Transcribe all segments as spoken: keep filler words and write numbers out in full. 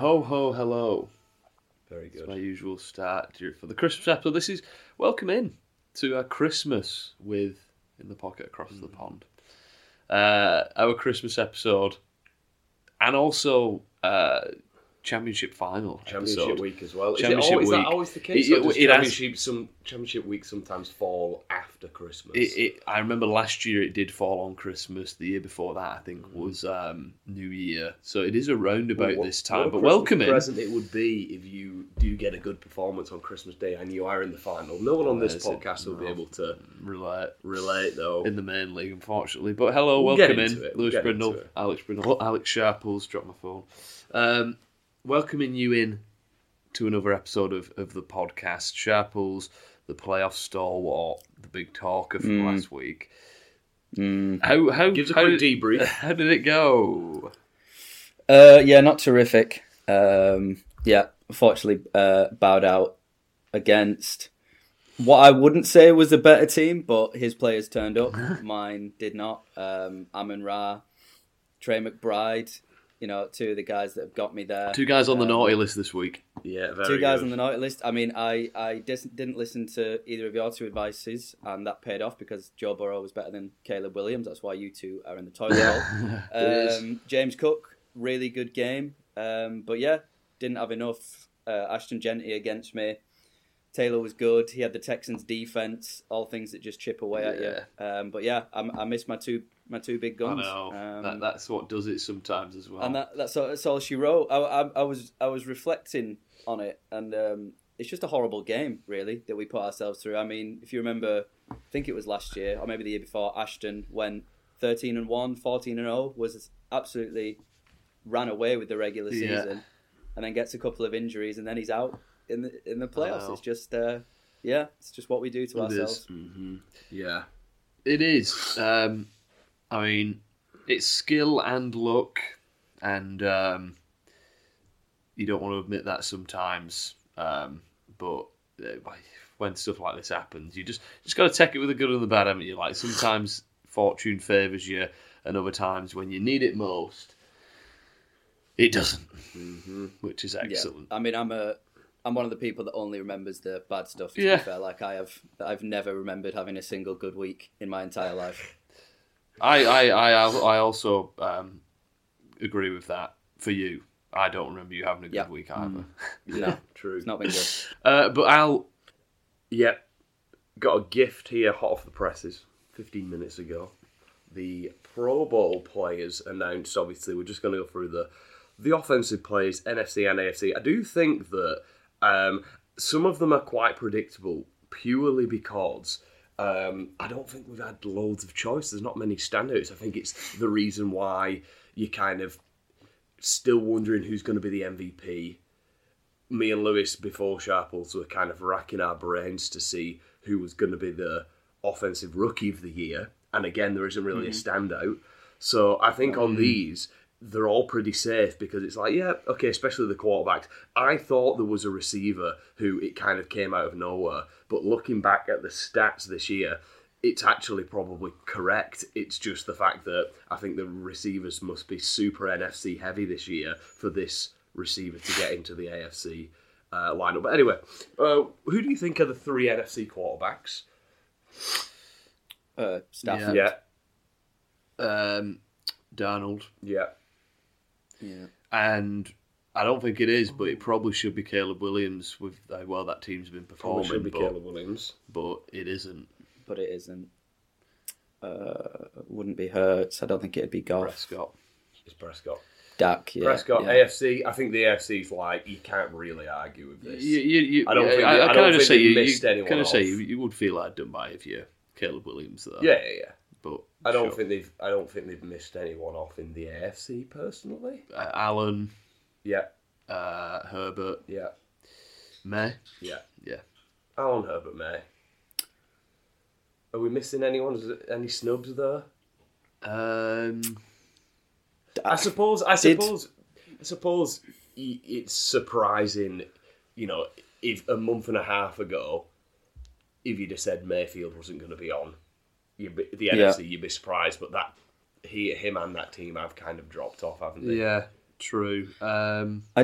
Ho, ho, hello. Very good. It's my usual start for the Christmas episode. This is welcome in to our Christmas with In the Pocket Across mm. the Pond. Uh, our Christmas episode and also uh, Championship final Championship episode. week as well. Championship is, it always, week. Is that always the case? It, or does it, it championship, has, some, championship week sometimes fall after Christmas? It, it, I remember last year it did fall on Christmas. The year before that, I think, mm. was um, New Year. So it is around about well, this time. But Christmas welcome in. present it would be if you do get a good performance on Christmas Day and you are in the final. No one on this There's podcast it, will no. be able to relate, relate though. In the main league, unfortunately. But hello, we'll welcome in. We'll Lewis Brindle, Alex Brindle, Alex Sharples, dropped my phone. Um, welcoming you in to another episode of, of the podcast. Sharples, the playoff stalwart, the big talker from mm. last week. Mm. How how gives a how quick did, debrief? How did it go? Uh, yeah, not terrific. Um, yeah, unfortunately, uh, bowed out against what I wouldn't say was a better team, but his players turned up. Mine did not. Um, Amon Ra, Trey McBride. You know, two of the guys that have got me there. Two guys on the um, naughty list this week. Yeah, very Two guys good. on the naughty list. I mean, I, I dis- didn't listen to either of your two advices, and that paid off because Joe Burrow was better than Caleb Williams. That's why you two are in the toilet bowl. um, James Cook, really good game. Um, but yeah, didn't have enough. Uh, Ashton Genty against me. Taylor was good. He had the Texans defense, all things that just chip away at Yeah. you. Um, but yeah, I, I missed my two my two big guns. I know. Um, that, that's what does it sometimes as well. And that, that's, all, that's all she wrote. I, I, I was I was reflecting on it, and um, it's just a horrible game, really, that we put ourselves through. I mean, if you remember, I think it was last year, or maybe the year before, Ashton went thirteen and one, fourteen and oh, was absolutely ran away with the regular season, yeah. and then gets a couple of injuries, and then he's out in the in the playoffs. It's just, uh, yeah, it's just what we do to it ourselves. Mm-hmm. Yeah. It is. Um, I mean, it's skill and luck, and um, you don't want to admit that sometimes. Um, but uh, when stuff like this happens, you just just got to take it with the good and the bad, haven't you? Like sometimes fortune favours you, and other times when you need it most, it doesn't, mm-hmm. which is excellent. Yeah. I mean, I'm a. I'm one of the people that only remembers the bad stuff. To yeah. be fair, like I have, I've never remembered having a single good week in my entire life. I, I, I, I also um, agree with that. For you, I don't remember you having a good yeah. week either. Mm. No, true. It's not been good. Uh, but Al, yeah, got a gift here, hot off the presses, fifteen minutes ago. The Pro Bowl players announced. Obviously, we're just going to go through the the offensive players, N F C and A F C. I do think that. Um, some of them are quite predictable purely because um, I don't think we've had loads of choice. There's not many standouts. I think it's the reason why you're kind of still wondering who's going to be the M V P. Me and Lewis, before Sharples, were kind of racking our brains to see who was going to be the offensive rookie of the year. And again, there isn't really mm-hmm. a standout. So I think mm-hmm. on these... they're all pretty safe because it's like, yeah, okay, especially the quarterbacks. I thought there was a receiver who it kind of came out of nowhere, but looking back at the stats this year, it's actually probably correct. It's just the fact that I think the receivers must be super N F C heavy this year for this receiver to get into the A F C uh, lineup. But anyway, uh, who do you think are the three N F C quarterbacks? Uh, Stafford. Yeah. Um, Darnold. Yeah. Yeah. And I don't think it is, but it probably should be Caleb Williams with how well that team's been performing. Probably should be but, Caleb Williams. But it isn't. But it isn't. Uh, wouldn't be Hurts. I don't think it'd be Goff. Prescott. It's Prescott. Dak, yeah. Prescott, yeah. A F C. I think the A F C's like, you can't really argue with this. You, you, you, I don't yeah, think, I, I, I I don't don't think say they you, missed you, anyone Can I off. say you, you would feel like done by if you're Caleb Williams, though. Yeah, yeah, yeah. But I don't sure. think they've. I don't think they've missed anyone off in the A F C personally. Uh, Allen. Yeah. Uh, Herbert. Yeah. May. Yeah. Yeah. Alan Herbert May. Are we missing anyone? Is there any snubs there? Um, I suppose. I Did- suppose. I suppose y- it's surprising. You know, if a month and a half ago, if you'd have said Mayfield wasn't going to be on, you'd be, the N F C, Yeah. you'd be surprised. But that he, him, and that team have kind of dropped off, haven't they? yeah, true. Um, I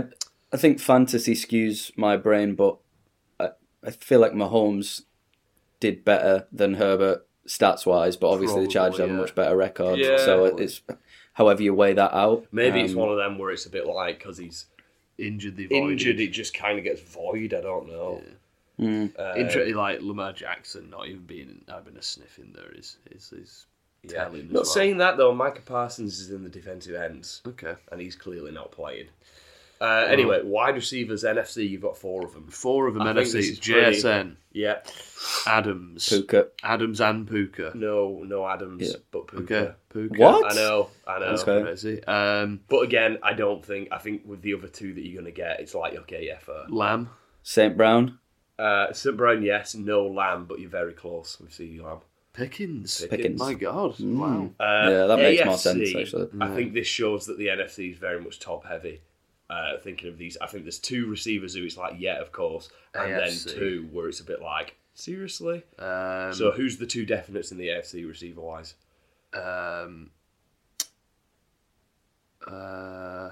I think fantasy skews my brain, but I, I feel like Mahomes did better than Herbert stats wise, but obviously the Chargers have a Probably, yeah. much better record. Yeah. So it's however you weigh that out. Maybe it's Um, one of them where it's a bit like because he's Injured the voided. injured, it just kind of gets void. I don't know. mm. Uh, Inter- like Lamar Jackson not even being having a sniff in there is is, is yeah. telling. as Not well. saying that though. Micah Parsons is in the defensive ends, Okay. and he's clearly not playing. Uh, anyway, wide receivers, N F C, you've got four of them. Four of them I N think F C. this is J S N, Yeah. Adams, Puka. Adams and Puka. No, no Adams, Yeah. but Puka. Okay, Puka. What? I know, I know. That's Okay. crazy. Um, But again, I don't think. I think with the other two that you're going to get, it's like okay, yeah, fair. Lamb. Saint Brown. Uh, Saint Brown, yes, no Lamb, but you're very close with C D Lamb. Pickens. Pickens. My God. Mm. Wow. Uh, Yeah, that makes A F C, more sense, actually. I think this shows that the N F C is very much top heavy. Uh, thinking of these, I think there's two receivers who it's like, yeah, of course, and A F C. then two where it's a bit like, seriously. Um, So who's the two definites in the A F C receiver wise? um, uh,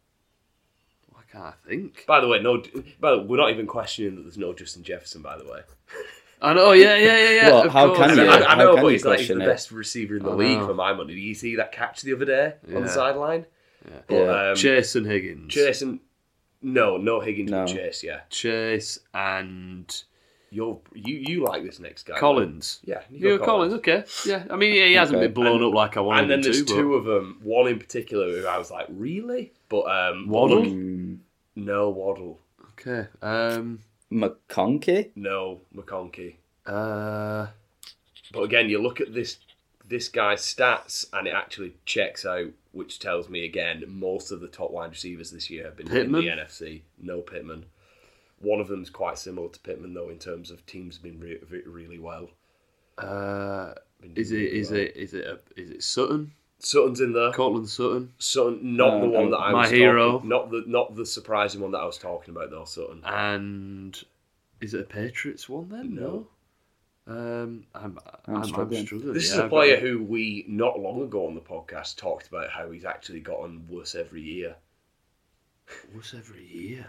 why can't I think? By the way, no. By the way, we're not even questioning that there's no Justin Jefferson. By the way, I know. Yeah, yeah, yeah, yeah. Well, of how course. can I, you? I, I How know, can but you he's like he's the question it? best receiver in the I league know. for my money. Did you see that catch the other day on Yeah. the sideline? Yeah. But, Yeah. um, Chase and Higgins. Chase and no, no Higgins, No. but Chase. Yeah, Chase and You're, you you like this next guy? Collins. Yeah, Nico Nico Collins. Okay. Yeah. I mean, yeah, he hasn't Okay. been blown And- up like I wanted And then him there's to. two of them. One in particular who I was like, really? But um, Waddle? look- Mm, no Waddle, but, okay. Um. McConkey. no McConkey. Uh. But again, you look at this this guy's stats, and it actually checks out, which tells me again most of the top wide receivers this year have been Pittman? in the N F C. No Pittman. One of them's quite similar to Pittman though in terms of teams been re- re- really well. Uh. Been Is it? doing really Is well. it? Is it? A, is it Sutton? Sutton's in there. Cortland Sutton. Sutton, not Uh, the one um, that I my was hero. talking, not the not the surprising one that I was talking about though. Sutton. And is it a Patriots one then? No. Um, I'm, I'm I'm, I'm struggling. struggling. This is yeah, a I've player got- who we not long ago on the podcast talked about how he's actually gotten worse every year. What's every year?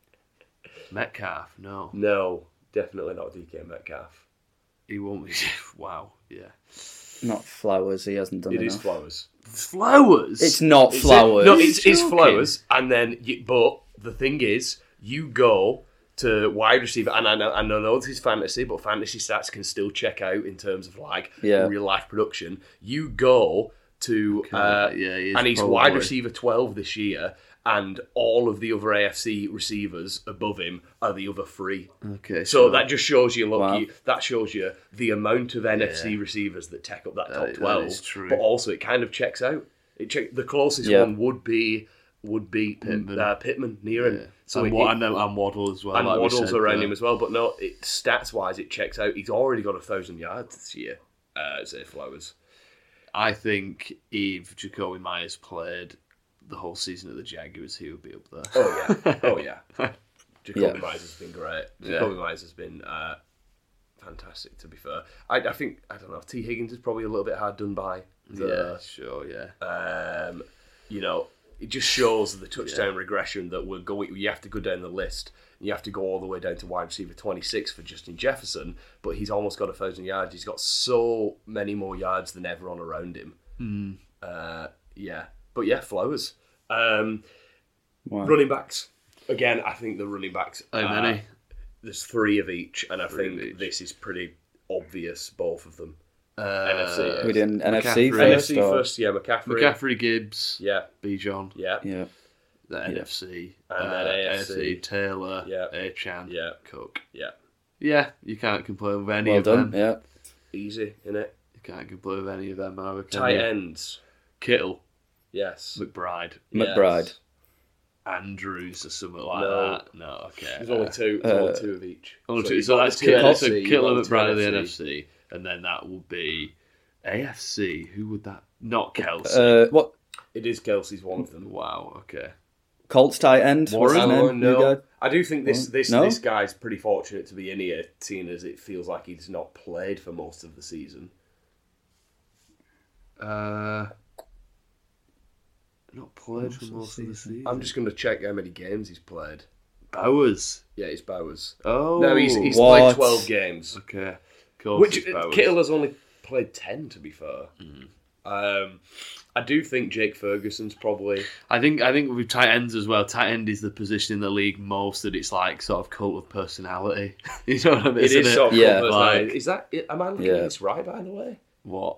Metcalf? No, No, definitely not D K Metcalf. he won't be. Wow, yeah. Not Flowers. He hasn't done It enough. is Flowers. Flowers. It's not It's Flowers. It, no, it's, it's joking? Flowers. And then, you, but the thing is, you go to wide receiver, and I know, I know this is fantasy, but fantasy stats can still check out in terms of like Yeah. real life production. You go to, uh, yeah, he is and he's probably- wide receiver twelve this year, and all of the other A F C receivers above him are the other three. Okay, So sure. that just shows you, look, Wow. you, that shows you the amount of N F C Yeah. receivers that take up that That- top that twelve. is true. But also, it kind of checks out. It check, the closest Yeah. one would be would be Pittman. uh, Pittman near him. Yeah. So and, it, Wa- it- and, then- and Waddle as well. and like we Waddle's said, around uh, him as well. But no, it, stats wise, it checks out. He's already got a thousand yards this year. Uh, Zay Flowers. I think if Jacoby Myers played the whole season at the Jaguars, he would be up there. Oh yeah, oh yeah. Jacoby Yeah. Myers has been great. Yeah. Jacoby Myers has been uh, fantastic. To be fair, I, I think I don't know. T Higgins is probably a little bit hard done by. yeah, The, sure, yeah. Um, you know, it just shows the touchdown regression that we're going. You have to go down the list. And you have to go all the way down to wide receiver twenty-six for Justin Jefferson, but he's almost got a thousand yards. He's got so many more yards than everyone around him. Mm. Uh, yeah, but yeah, Flowers. Um, Wow. running backs again. I think the running backs. How uh, many? There's three of each, and I Three of think each. this is pretty obvious. Both of them. Uh, N F C. We did N F C McCaffrey. first. N F C or- first, yeah. McCaffrey. McCaffrey, Gibbs, Yeah, Bijan, yeah, Yeah. the N F C, And uh, then A F C. A F C, Taylor, Yeah. Achan, Yeah. Cook. yeah. Yeah, you can't complain with any Well of done. them. Yeah. Easy, innit? You can't complain with any of them. Either, can Tight you? ends. Kittle, Yes. McBride, McBride. Yes. Andrews, or something like No. that. No, okay. There's only Uh, two. There's uh, only two of each. only So two. you've So got that's the Kittle, two that's N F C, a you've Kittle got the two McBride of the N F C, and then that will be A F C. Who would that? Not Kelsey. Uh, what? It is Kelsey's one of them. wow. Okay. Colts tight end. What's his Warren? Oh, name? no. New guy? I do think this this No? this guy's pretty fortunate to be in here, seeing as it feels like he's not played for most of the season. Uh. not played for most of the season. I'm just going to check how many games he's played. Bowers. Yeah, it's Bowers. Oh, No, he's, he's What? played twelve games. okay. Cool. Which Kittle has only played ten, to be fair. Mm. Um, I do think Jake Ferguson's probably... I think I think with tight ends as well. Tight end is the position in the league most that it's like sort of cult of personality. You know what I mean? It Isn't is sort of Yeah. like, Like- is that... Am I looking Yeah. at this right, by the way? What?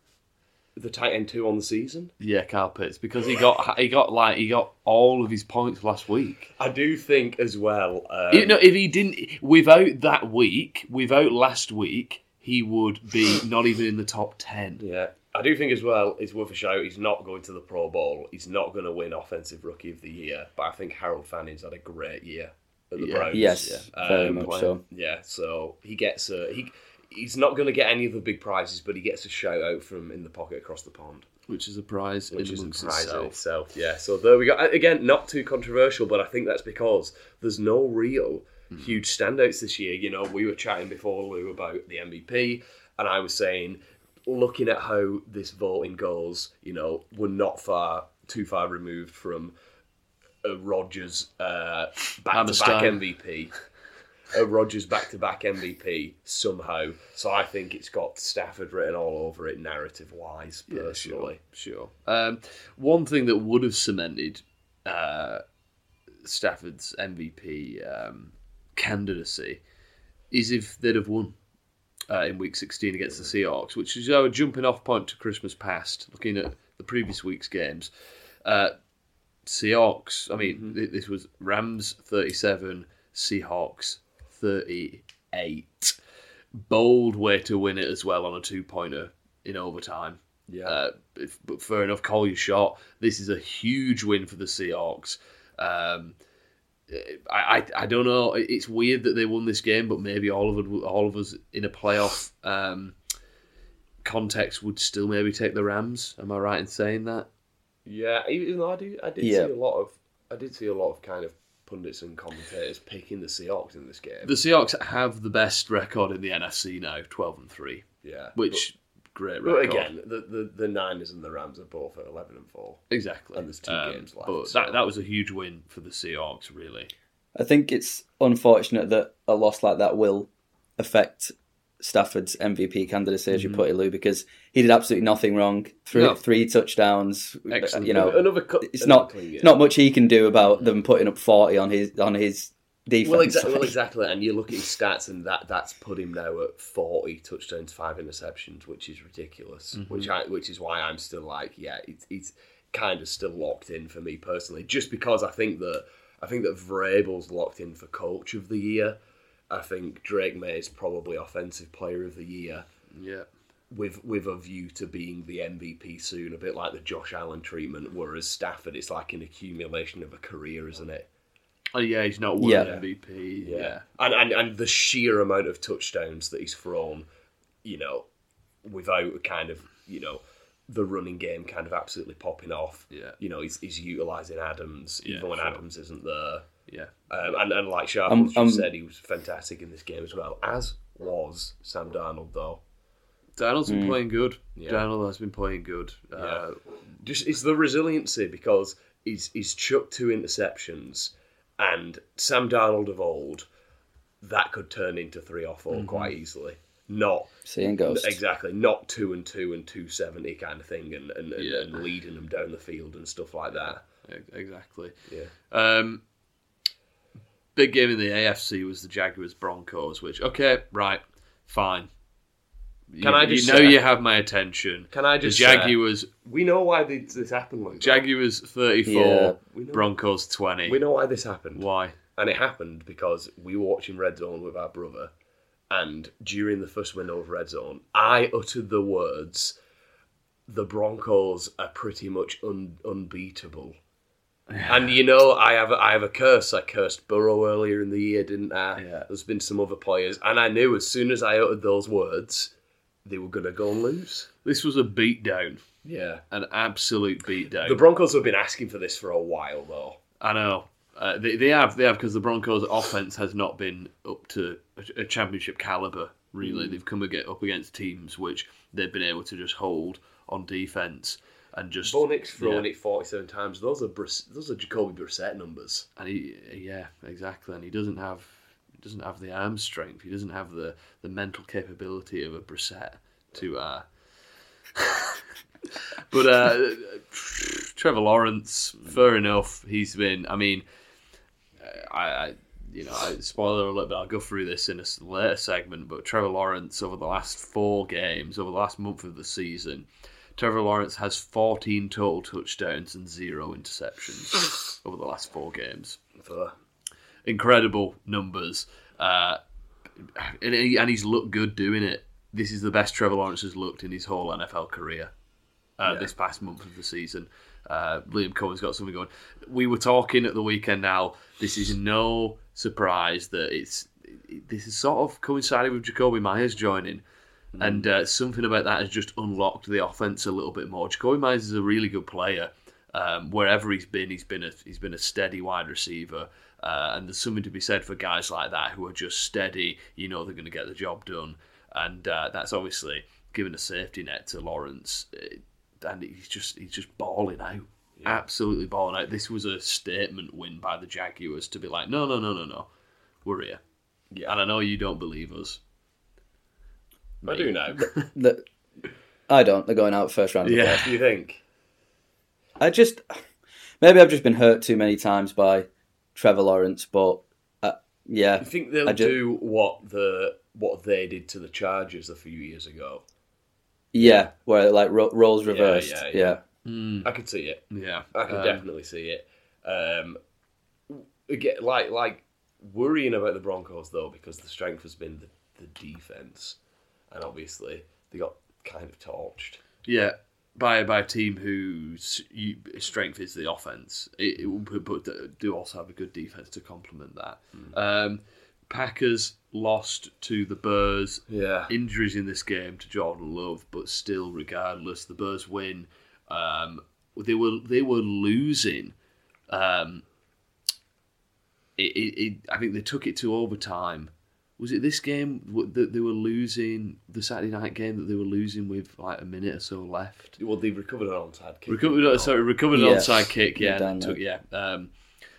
The tight end two on the season? Yeah, Kyle Pitts, because he got he got like he got all of his points last week. I do think as well... Um, You know, if he didn't, without that week, without last week, he would be not even in the top ten. Yeah. I do think as well, it's worth a shout, he's not going to the Pro Bowl. He's not going to win Offensive Rookie of the Year. But I think Harold Fanning's had a great year at the Yeah. Browns. Yes, Um, very much playing. so. Yeah, so he gets a... He, he's not going to get any of the big prizes, but he gets a shout out from in the pocket across the pond. Which is a prize Which in is a amongst prize in itself. itself, yeah. So there we go. Again, not too controversial, but I think that's because there's no real huge standouts this year. You know, we were chatting before, Lou, about the M V P, and I was saying, looking at how this voting goes, you know, we're not far, too far removed from a Rodgers uh, back-to-back Hammerstein. M V P. A Rodgers back-to-back M V P somehow. So I think it's got Stafford written all over it, narrative-wise, personally. Sure. Um, one thing that would have cemented uh, Stafford's M V P um, candidacy is if they'd have won uh, in Week sixteen against the Seahawks, which is our jumping off point to Christmas past, looking at the previous week's games. Uh, Seahawks, I mean, th- this was Rams thirty-seven, Seahawks thirty-eight. Bold way to win it as well on a two-pointer in overtime. Yeah. Uh, if, but fair enough, call your shot. This is a huge win for the Seahawks. Um, I, I I don't know. It's weird that they won this game, but maybe all of it, all of us in a playoff um, context would still maybe take the Rams. Am I right in saying that? Yeah, even though I do, I did Yeah. see a lot of, I did see a lot of kind of pundits and commentators picking the Seahawks in this game. The Seahawks have the best record in the N F C now, twelve and three, yeah, which great but, record. but again, the, the the Niners and the Rams are both at eleven and four. exactly. and there's two Um, games left, But so- that that was a huge win for the Seahawks, really. I think it's unfortunate that a loss like that will affect Stafford's M V P candidacy, as you put it, Lou, because he did absolutely nothing wrong. Three, No. three touchdowns. Excellent. You know, Another cut, it's not clean game. it's not much he can do about them putting up forty on his on his defense. Well, exactly. Well, exactly. And you look at his stats, and that that's put him now at forty touchdowns, five interceptions, which is ridiculous. Which I, which is why I'm still like, yeah, it's it's kind of still locked in for me personally, just because I think that I think that Vrabel's locked in for Coach of the Year. I think Drake May is probably Offensive Player of the Year, Yeah. with with a view to being the M V P soon, a bit like the Josh Allen treatment. Whereas Stafford, it's like an accumulation of a career, isn't it? Oh yeah, he's not won Yeah. an M V P. Yeah. And, and and the sheer amount of touchdowns that he's thrown, you know, without kind of, you know, the running game kind of absolutely popping off. Yeah. You know, he's, he's utilising Adams, Yeah, even when sure. Adams isn't there. Yeah. Um, and, and like Sharp Um, just um, said, he was fantastic in this game as well, as was Sam Darnold, though. Darnold's been playing good. Yeah. Darnold has been playing good. Yeah. Uh, Just it's the resiliency, because he's he's chucked two interceptions, and Sam Darnold of old, that could turn into three or 4 quite easily. Not Seeing ghosts. exactly, not two and two and two seventy kind of thing, and and, and, Yeah. and leading them down the field and stuff like that. ex- exactly. Yeah, Um, big game in the A F C was the Jaguars Broncos, which okay, right, fine. Can you, I just you know say- you have my attention. Can I just the say- Jaguars we know why this, this happened. Like that. Jaguars thirty-four, Yeah. We know- Broncos twenty. We know why this happened. Why? And it happened because we were watching Red Zone with our brother, and during the first window of Red Zone, I uttered the words, "The Broncos are pretty much un- unbeatable." And you know, I have a, I have a curse. I cursed Burrow earlier in the year, didn't I? Yeah. There's been some other players, and I knew as soon as I uttered those words, they were going to go and lose. This was a beatdown, Yeah. an absolute beatdown. The Broncos have been asking for this for a while, though. I know. Uh, they, they have, they have, because the Broncos' offense has not been up to a, a championship caliber. Really, they've come ag- up against teams which they've been able to just hold on defense. and just Bo Nix throwing yeah. it forty-seven times. Those are Brus- those are Jacoby Brissett numbers. And he, yeah, exactly. And he doesn't have, he doesn't have the arm strength. He doesn't have the, the mental capability of a Brissett to. Uh... but uh, Trevor Lawrence, fair enough. He's been. I mean, I, I you know, I, spoiler alert, but I'll go through this in a later segment. But Trevor Lawrence over the last four games, over the last month of the season. Trevor Lawrence has fourteen total touchdowns and zero interceptions over the last four games. For... Incredible numbers. Uh, and, he, and he's looked good doing it. This is the best Trevor Lawrence has looked in his whole N F L career uh, yeah. this past month of the season. Uh, Liam Cohen's got something going. We were talking at the weekend now. This is no surprise that it's it, this is sort of coincided with Jacoby Myers joining. And uh, something about that has just unlocked the offense a little bit more. Jacoby Myers is a really good player. Um, wherever he's been, he's been a he's been a steady wide receiver. Uh, and there's something to be said for guys like that who are just steady. You know they're going to get the job done, and uh, that's obviously given a safety net to Lawrence. And he's just he's just balling out, yeah. absolutely balling out. This was a statement win by the Jaguars to be like, no, no, no, no, no, we're here. Yeah. And I know you don't believe us. I do now. the, I don't. They're going out first round. Of yeah. the Do you think? I just maybe I've just been hurt too many times by Trevor Lawrence, but uh, yeah. You think they'll just, do what the what they did to the Chargers a few years ago? Yeah, where like ro- roles reversed. Yeah, yeah. yeah. yeah. Mm. I could see it. Yeah, I could um, definitely see it. Um, again, like like worrying about the Broncos though, because the strength has been the, the defense. And obviously, they got kind of torched. Yeah, by by a team whose strength is the offense, it, it, but do also have a good defense to complement that. Mm. Um, Packers lost to the Bears. Yeah, injuries in this game to Jordan Love, but still, regardless, the Bears win. Um, they were they were losing. Um, it, it, it, I think they took it to overtime. Was it this game that they were losing, the Saturday night game that they were losing with like a minute or so left? Well, they recovered an onside kick. Recovered, sorry, recovered an yes. onside kick, yeah. Done, took, yeah. Um,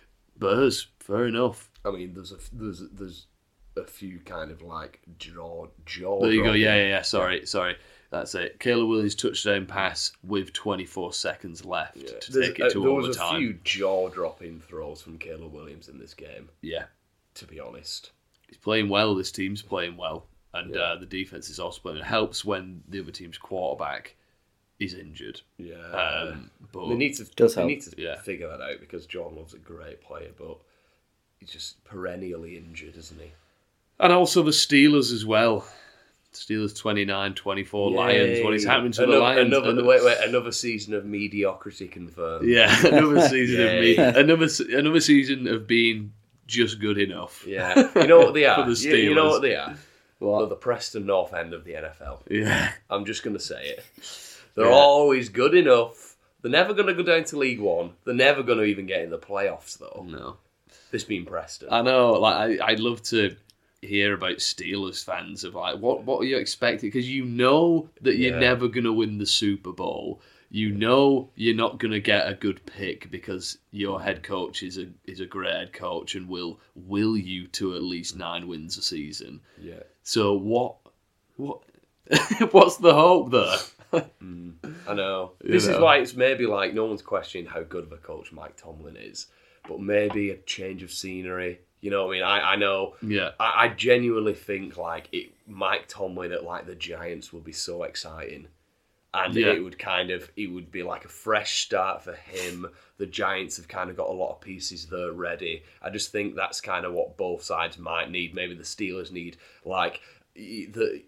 Bears, fair enough. I mean, there's a there's there's a few kind of like jaw jaw. There you go. Yeah, yeah, yeah. Sorry, sorry. That's it. Caleb Williams touchdown pass with twenty-four seconds left yeah. to there's, take it to uh, there overtime. was a few jaw dropping throws from Caleb Williams in this game. Yeah, to be honest. He's playing well. This team's playing well, and yeah. uh, the defense is also playing. It helps when the other team's quarterback is injured. Yeah, um, but they need to does they help. need to yeah. figure that out because Jordan Love's a great player, but he's just perennially injured, isn't he? And also the Steelers as well. Steelers twenty-nine twenty-four Lions. What is happening to another, the Lions? Another, another, wait, wait, another season of mediocrity confirmed. Yeah, another season of me. Yay. Another another season of being just good enough. Yeah, you know what they are. For the you, you know Steelers. what they are. What? They're the Preston North End of the N F L. Yeah, I'm just going to say it. They're Yeah. always good enough. They're never going to go down to League One. They're never going to even get in the playoffs, though. no. This being Preston. I know. Like I, I'd love to hear about Steelers fans of like what what are you expecting? Because you know that you're Yeah. never going to win the Super Bowl. You know you're not going to get a good pick because your head coach is a is a great head coach and will will you to at least nine wins a season. Yeah. So what what what's the hope there? mm, I know. You This know. is why it's maybe like no one's questioning how good of a coach Mike Tomlin is, but maybe a change of scenery. You know what I mean? I, I know. Yeah. I, I genuinely think like it, Mike Tomlin at like the Giants would be so exciting. And Yeah. it would kind of, it would be like a fresh start for him. The Giants have kind of got a lot of pieces there ready. I just think that's kind of what both sides might need. Maybe the Steelers need, like, the,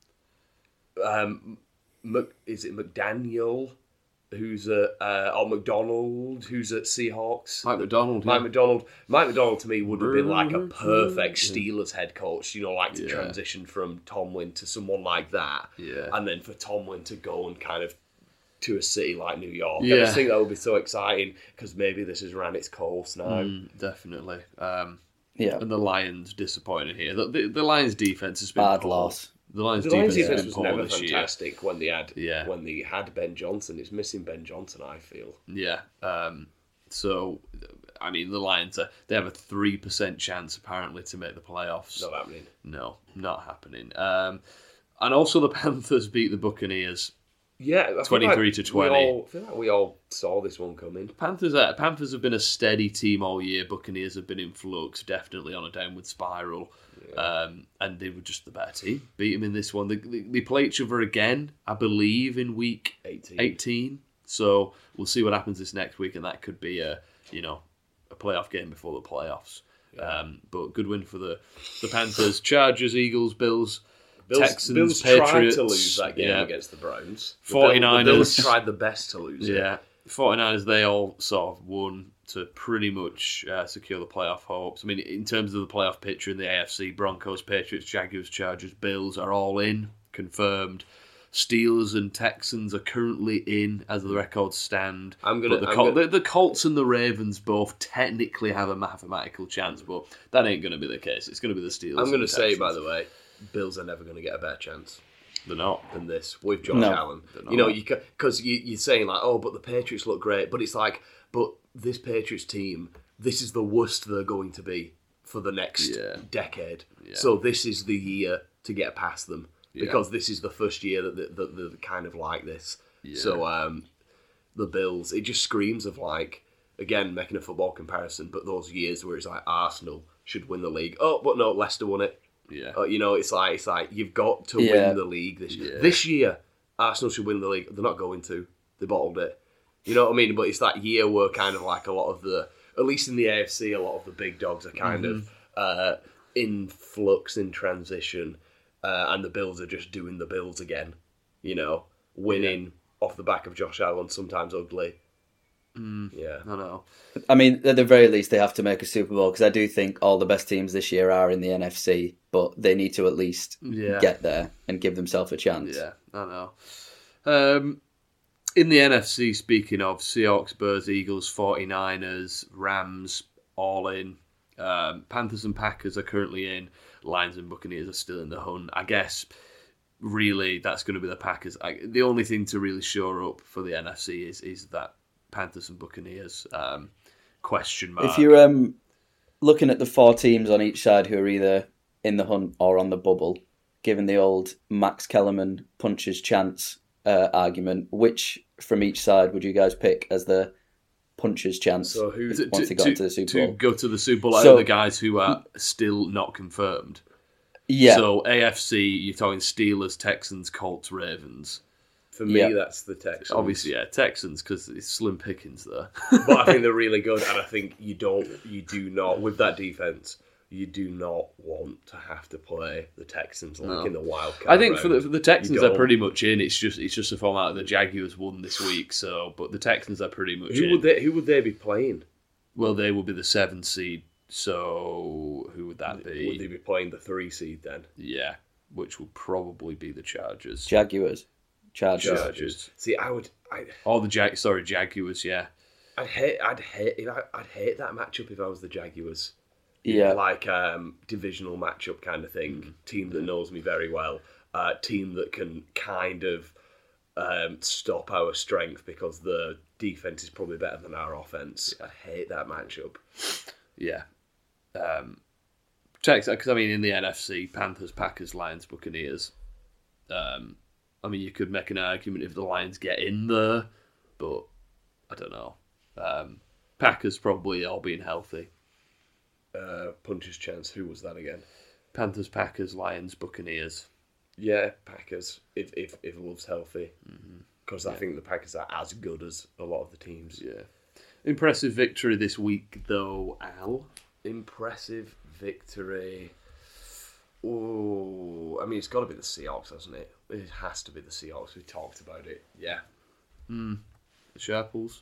um, Mc, is it McDaniel, who's at, uh, or McDonald, who's at Seahawks? Mike McDonald. Mike yeah. McDonald. Mike McDonald to me would have been like a perfect Steelers head coach. You know, like to Yeah. transition from Tomlin to someone like that, Yeah. and then for Tomlin to go and kind of to a city like New York. I Yeah. just think that would be so exciting because maybe this has ran its course now. Mm, definitely. Um, Yeah. and the Lions disappointed here. The, the, the Lions defense has been Bad poor. loss. The Lions' The Lions' defense defense has was been never poor this year. fantastic when they had Yeah. when they had Ben Johnson. It's missing Ben Johnson, I feel. Yeah. Um, so, I mean, the Lions are, they have a three percent chance apparently to make the playoffs. Not happening. No, not happening. Um, and also the Panthers beat the Buccaneers. Yeah, I feel twenty-three like to twenty. We all, I feel like we all saw this one coming. Panthers are, Panthers have been a steady team all year. Buccaneers have been in flux, definitely on a downward spiral. Yeah. Um, and they were just the better team. Beat them in this one. They, they, they play each other again, I believe, in week eighteen. eighteen. So we'll see what happens this next week, and that could be a you know a playoff game before the playoffs. Yeah. Um, but good win for the the Panthers. Chargers, Eagles, Bills. Bills, Texans, Bills Patriots, tried to lose that game yeah. against the Browns. The 49ers. Bill- The Bills tried the best to lose it. Yeah, 49ers, they all sort of won to pretty much uh, secure the playoff hopes. I mean, in terms of the playoff picture in the A F C, Broncos, Patriots, Jaguars, Chargers, Bills are all in, confirmed. Steelers and Texans are currently in as the records stand. I'm gonna- But the, I'm Col- gonna- the, the Colts and the Ravens both technically have a mathematical chance, but that ain't going to be the case. It's going to be the Steelers. I'm going to and the say, Texans. by the way, Bills are never going to get a better chance They're not. than this with Josh No. Allen. They're not. You know, you because you, you're saying like, oh, but the Patriots look great, but it's like, but this Patriots team, this is the worst they're going to be for the next Yeah. decade. Yeah. So this is the year to get past them Yeah. because this is the first year that they're, that they're kind of like this. Yeah. So um, the Bills, it just screams of like, again, making a football comparison, but those years where it's like Arsenal should win the league. Oh, but no, Leicester won it. Yeah. Uh, you know, it's like it's like you've got to Yeah. win the league this year. Yeah. This year, Arsenal should win the league. They're not going to. They bottled it. You know what I mean? But it's that year where kind of like a lot of the, at least in the A F C, a lot of the big dogs are kind Mm-hmm. of uh, in flux, in transition, uh, and the Bills are just doing the Bills again. You know, winning off the back of Josh Allen, sometimes ugly. Mm, Yeah. I know. I mean, at the very least, they have to make a Super Bowl because I do think all the best teams this year are in the N F C, but they need to at least Yeah. get there and give themselves a chance. Yeah, I know. Um, in the N F C, speaking of, Seahawks, Bears, Eagles, 49ers, Rams, all in. Um, Panthers and Packers are currently in. Lions and Buccaneers are still in the hunt. I guess, really, that's going to be the Packers. I, the only thing to really shore up for the N F C is, is that Panthers and Buccaneers um, question mark. If you're um, looking at the four teams on each side who are either in the hunt or on the bubble, given the old Max Kellerman puncher's chance uh, argument, which from each side would you guys pick as the puncher's chance So who- To- once to- they got to- into the Super to Bowl? go to the Super Bowl, out So- of the guys who are still not confirmed. Yeah, So A F C, you're talking Steelers, Texans, Colts, Ravens. For me, Yeah. that's the Texans. Obviously, yeah, Texans because it's slim pickings there. But I think they're really good, and I think you don't, you do not, with that defense, you do not want to have to play the Texans like No. in the wild card. I think for the, round. for the Texans, You they're don't. pretty much in. It's just it's just a format that the Jaguars won this week. So, but the Texans are pretty much Who in. would they? Who would they be playing? Well, they will be the seven seed. So who would that be? Would they be playing the three seed then? Yeah, which will probably be the Chargers. Jaguars, Chargers. Chargers. See, I would, I, Or the Jag. Sorry, Jaguars. Yeah. I'd hate, I'd hate, if I, I'd hate that matchup if I was the Jaguars. Yeah, Like um, divisional matchup kind of thing. Mm. Team that knows me very well. Uh, team that can kind of um, stop our strength because the defense is probably better than our offense. I hate that matchup. Yeah. Um, Texas, because I mean, in the N F C, Panthers, Packers, Lions, Buccaneers. Um, I mean, you could make an argument if the Lions get in there, but I don't know. Um, Packers probably all being healthy. Uh, puncher's chance. Who was that again? Panthers, Packers, Lions, Buccaneers. Yeah, Packers. If if if Love's healthy, because I think the Packers are as good as a lot of the teams. Yeah. Impressive victory this week, though, Al. Impressive victory. Oh, I mean, it's got to be the Seahawks, hasn't it? It has to be the Seahawks. We talked about it. Yeah. The Sharples.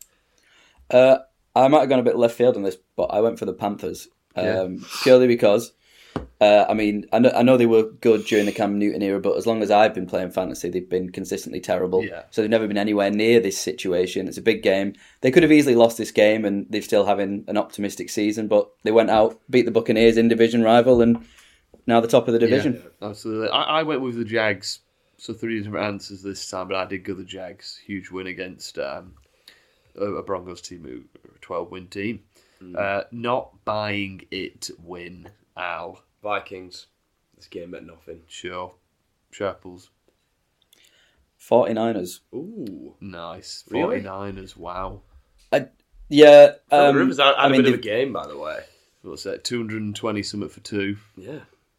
Uh, I might have gone a bit left field on this, but I went for the Panthers um, Yeah. purely because uh, I mean I know, I know they were good during the Cam Newton era, but as long as I've been playing fantasy, they've been consistently terrible. Yeah. So they've never been anywhere near this situation. It's a big game. They could have easily lost this game, and they're still having an optimistic season. But they went out, beat the Buccaneers in division rival, and now the top of the division. Yeah, absolutely. I, I went with the Jags, so three different answers this time, but I did go the Jags. Huge win against um, a, a Broncos team, who a twelve-win team. Mm. Uh, not buying it win, Al. Vikings. This game meant nothing. Sure. Sharples. forty-niners. Ooh. Nice. Really? forty-niners, wow. I, yeah. Um, Rivers had, had I mean, a bit of a game, by the way. What's that? two hundred twenty something for two. Yeah.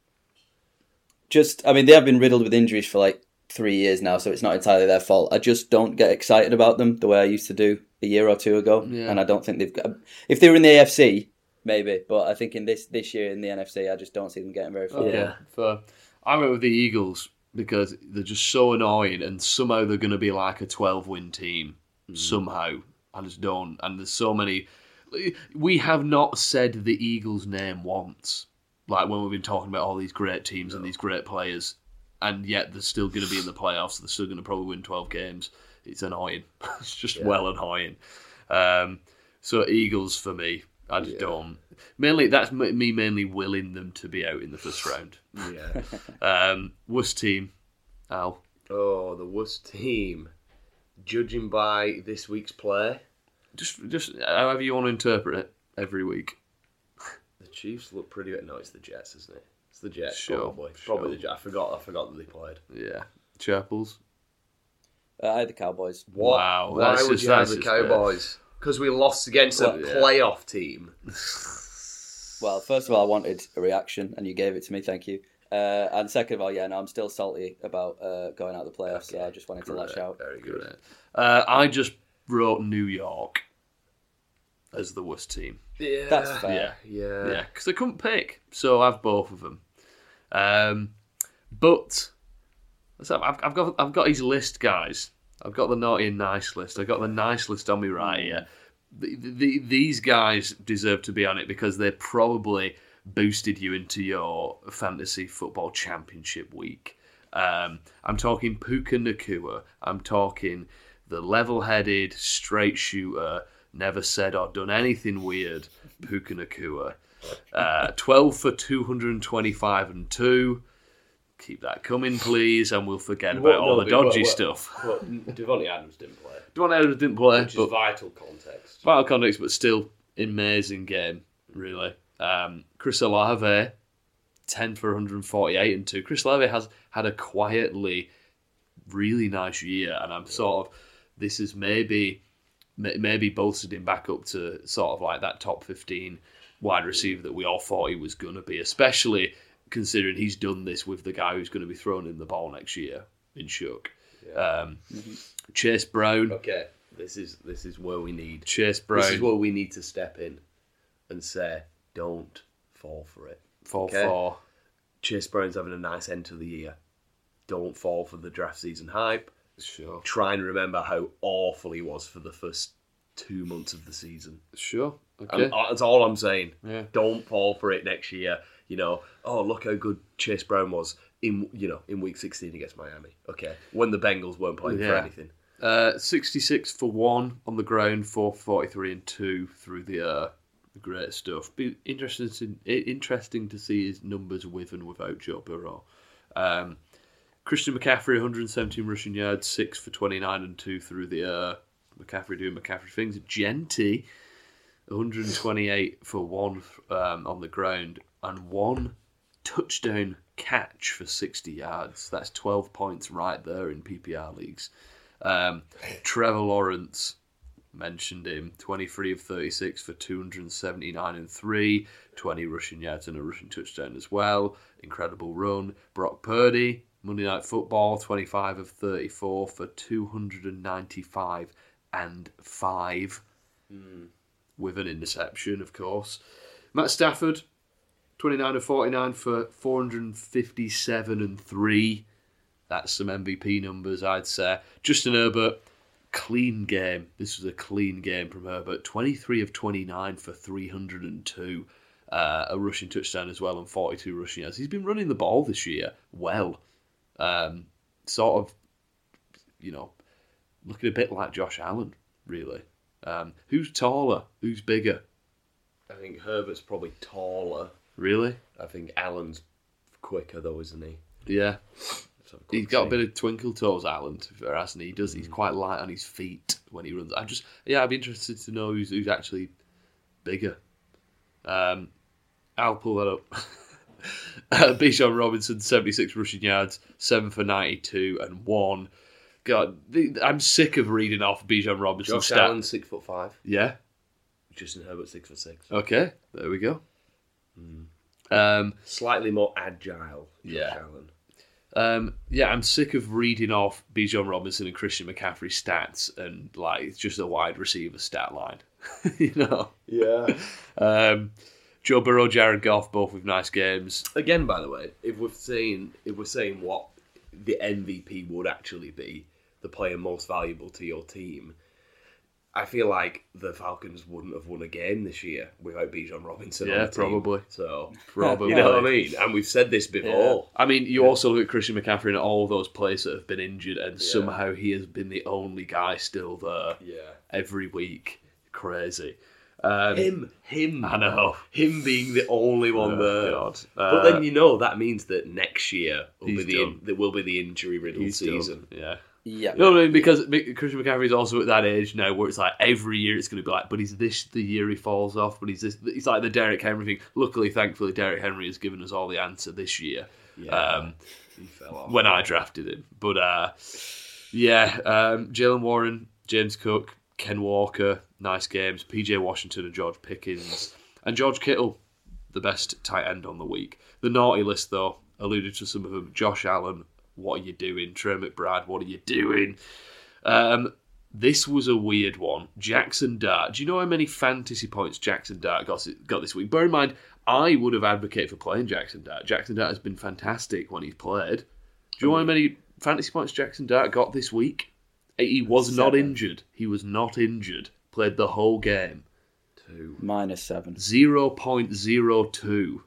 Just, I mean, they have been riddled with injuries for like three years now, so it's not entirely their fault. I just don't get excited about them the way I used to do a year or two ago. Yeah. And I don't think they've got... If they were in the A F C, maybe. But I think in this this year in the N F C, I just don't see them getting very far. Yeah. For, I went with the Eagles because they're just so annoying, and somehow they're going to be like a twelve-win team. Mm. Somehow. I just don't. And there's so many... We have not said the Eagles' name once. Like when we've been talking about all these great teams no. and these great players, and yet they're still going to be in the playoffs. They're still going to probably win twelve games. It's annoying. It's just yeah. well annoying. Um, so Eagles for me. I just yeah. don't. Mainly, that's me mainly willing them to be out in the first round. Yeah. um, worst team, Al. Oh, the worst team. Judging by this week's play. Just, just however you want to interpret it every week. The Chiefs look pretty good. No, it's the Jets, isn't it? It's the Jets, sure, probably. Sure. Probably the Jets. I forgot. I forgot that they played. Yeah, Chapels. Uh, I had the Cowboys. What? Wow. Why that's would just, you have the Cowboys? Because we lost against a well, yeah. playoff team. Well, first of all, I wanted a reaction, and you gave it to me. Thank you. Uh, and second of all, yeah, no, I'm still salty about uh, going out of the playoffs, okay. so I just wanted Great. to lash out. Very good. Uh, I just wrote New York as the worst team. Yeah, that's fair. Yeah, yeah, yeah, because I couldn't pick, so I have both of them. Um, but I've, I've got I've got his list, guys. I've got the naughty and nice list. I've got the nice list on me right here. The, the, these guys deserve to be on it because they probably boosted you into your fantasy football championship week. Um, I'm talking Puka Nacua. I'm talking the level-headed, straight shooter, never said or done anything weird, Puka Nacua. Uh, twelve for two hundred twenty-five and two. Keep that coming, please, and we'll forget about all the dodgy stuff. Well, Devontae Adams didn't play. Devontae Adams didn't play, which but is vital context. Vital context, but still amazing game, really. Um, Chris Olave, ten for one hundred forty-eight and two. Chris Olave has had a quietly really nice year, and I'm sort of this is maybe maybe bolstered him back up to sort of like that top fifteen wide receiver that we all thought he was going to be, especially considering he's done this with the guy who's going to be throwing in the ball next year in Shook. Yeah. Um, mm-hmm. Chase Brown. Okay, this is this is where we need Chase Brown. This is where we need to step in and say, don't fall for it. Fall okay? for Chase Brown's having a nice end to the year. Don't fall for the draft season hype. Sure. Try and remember how awful he was for the first two months of the season. Sure. Okay. And that's all I'm saying. Yeah. Don't fall for it next year. You know, oh, look how good Chase Brown was in, you know, in week sixteen against Miami. Okay. When the Bengals weren't playing yeah. for anything. Uh, sixty-six for one on the ground, four forty-three and two through the air. Great stuff. Be interesting, interesting to see his numbers with and without Joe Burrow. Um, Christian McCaffrey, one hundred seventeen rushing yards, six for twenty-nine and two through the air. McCaffrey doing McCaffrey things. Genty, one hundred twenty-eight for one um, on the ground and one touchdown catch for sixty yards. That's twelve points right there in P P R leagues. Um, Trevor Lawrence, mentioned him, twenty-three of thirty-six for two hundred seventy-nine and three, twenty rushing yards and a rushing touchdown as well. Incredible run. Brock Purdy, Monday Night Football, twenty-five of thirty-four for two hundred ninety-five and five, mm. with an interception, of course. Matt Stafford, twenty-nine of forty-nine for four hundred fifty-seven and three. That's some M V P numbers, I'd say. Justin Herbert, clean game. This was a clean game from Herbert. twenty-three of twenty-nine for three hundred two. Uh, a rushing touchdown as well and forty-two rushing yards. He's been running the ball this year well. Um, sort of, you know, looking a bit like Josh Allen, really. Um, who's taller? Who's bigger? I think Herbert's probably taller. Really? I think Allen's quicker though, isn't he? Yeah. So He's got a bit of twinkle toes, Alan, to be fair, hasn't he? He does. He's quite light on his feet when he runs. I'm just, yeah, I'd be interested to know who's, who's actually bigger. Um, I'll pull that up. uh, Bijan Robinson, seventy-six rushing yards, seven for ninety-two and one. God, the, I'm sick of reading off Bijan Robinson Josh stats. Allen, six foot five. Yeah. Justin Herbert, six foot six. Okay, there we go. Mm. Um, Slightly more agile. Josh Yeah. Allen. Um, yeah, I'm sick of reading off Bijan Robinson and Christian McCaffrey stats and like it's just a wide receiver stat line, you know. Yeah. Um, Joe Burrow, Jared Goff, both with nice games. Again, by the way, if we're saying if we're saying what the M V P would actually be, the player most valuable to your team, I feel like the Falcons wouldn't have won a game this year without Bijan Robinson. Yeah, on the team. probably. So Probably. you know what I mean. And we've said this before. I mean, you also look at Christian McCaffrey and all those players that have been injured, and somehow he has been the only guy still there Yeah. every week. Crazy. Um, Him, him. I know. Him being the only one Oh, there. God. But Uh, then you know that means that next year will be he's the done. there will be the injury riddled he's season. done. Yeah. Yeah. You know what I mean? Because Christian McCaffrey's also at that age now where it's like every year it's going to be like, but is this the year he falls off? But he's this? It's like the Derrick Henry thing. Luckily, thankfully, Derrick Henry has given us all the answer this year. Yeah. Um, He fell off. when I drafted him. But uh, yeah, um, Jalen Warren, James Cook, Ken Walker, nice games. P J Washington and George Pickens. And George Kittle, the best tight end on the week. The naughty list, though, alluded to some of them. Josh Allen, what are you doing? Trey McBride, what are you doing? Um, this was a weird one. Jackson Dart. Do you know how many fantasy points Jackson Dart got, got this week? Bear in mind, I would have advocated for playing Jackson Dart. Jackson Dart has been fantastic when he's played. Do you know how many fantasy points Jackson Dart got this week? He was not Seven. injured. He was not injured. Played the whole game. Two. Minus seven. zero point zero two.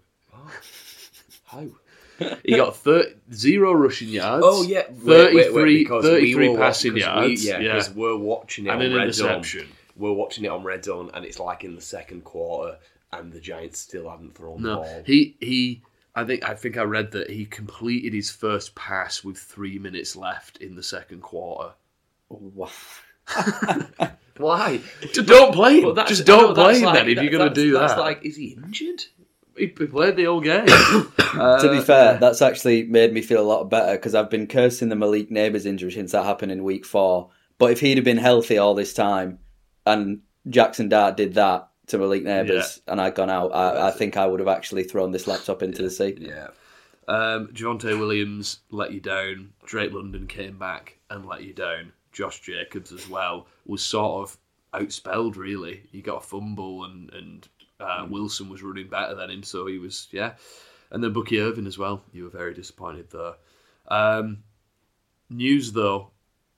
How? He got thir- zero rushing yards. Oh yeah, wait, thirty-three, wait, wait, because we thirty-three were wa- passing 'cause yards. We, yeah, yeah. because we're watching it And on an Red interception. Zone. We're watching it on Red Zone, and it's like in the second quarter, and the Giants still haven't thrown the No, ball. he he. I think I think I read that he completed his first pass with three minutes left in the second quarter. Wow. Why? Just don't play him. Well, that's- Just don't no, that's play him like- then if that- you're going to that's- do that's that. like, is he injured? He he played the whole game. uh, To be fair, that's actually made me feel a lot better because I've been cursing the Malik Neighbours injury since that happened in week four. But if he'd have been healthy all this time and Jackson Dart did that to Malik Neighbours and I'd gone out, I, I think I would have actually thrown this laptop into the sea. Yeah. Um, Javonte Williams let you down. Drake London came back and let you down. Josh Jacobs as well was sort of outspelled, really. He got a fumble and, and uh, Wilson was running better than him, so he was, yeah. And then Bucky Irvin as well. You were very disappointed there. Um, news, though.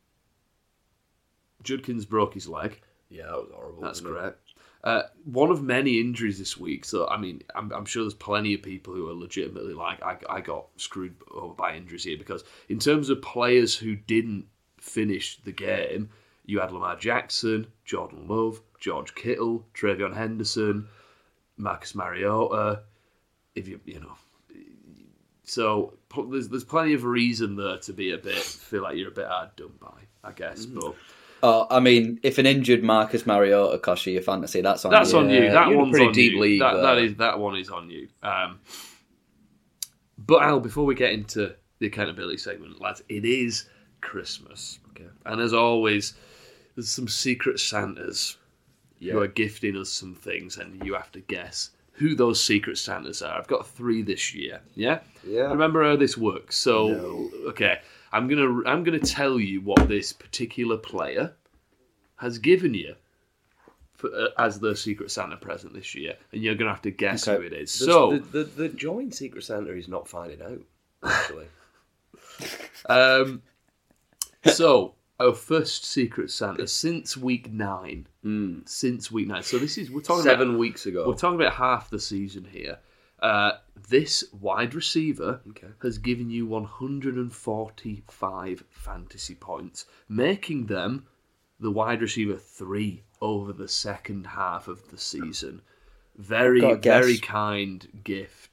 Judkins broke his leg. Yeah, that was horrible. That's wasn't it? correct. Uh, one of many injuries this week. So, I mean, I'm, I'm sure there's plenty of people who are legitimately like, I, I got screwed over by injuries here. Because in terms of players who didn't finish the game, you had Lamar Jackson, Jordan Love, George Kittle, Travion Henderson, Marcus Mariota. If you, you know. So, there's, there's plenty of reason there to be a bit, feel like you're a bit hard done by, I guess. Mm. But. Oh, I mean, if an injured Marcus Mariota costs you your fantasy, that's on That's you. on you. Yeah, That you're in a one's pretty on deep you. league That, there. that is that one is on you. Um, but Al, before we get into the accountability segment, lads, it is Christmas, okay? And as always, there's some secret Santas Yeah. who are gifting us some things, and you have to guess who those secret Santas are. I've got three this year. Yeah. Yeah. Remember how this works? So, No. okay, I'm gonna I'm gonna tell you what this particular player has given you for, uh, as the Secret Santa present this year, and you're gonna have to guess Okay. who it is. The, So, the, the the joint Secret Santa is not finding out. Actually, um, so our first Secret Santa since week nine. mm. Since week nine. So this is we're talking seven about weeks ago. we're talking about half the season here. Uh, this wide receiver Okay. has given you one hundred forty-five fantasy points, making them the wide receiver three over the second half of the season. Very, Got a guess. very kind gift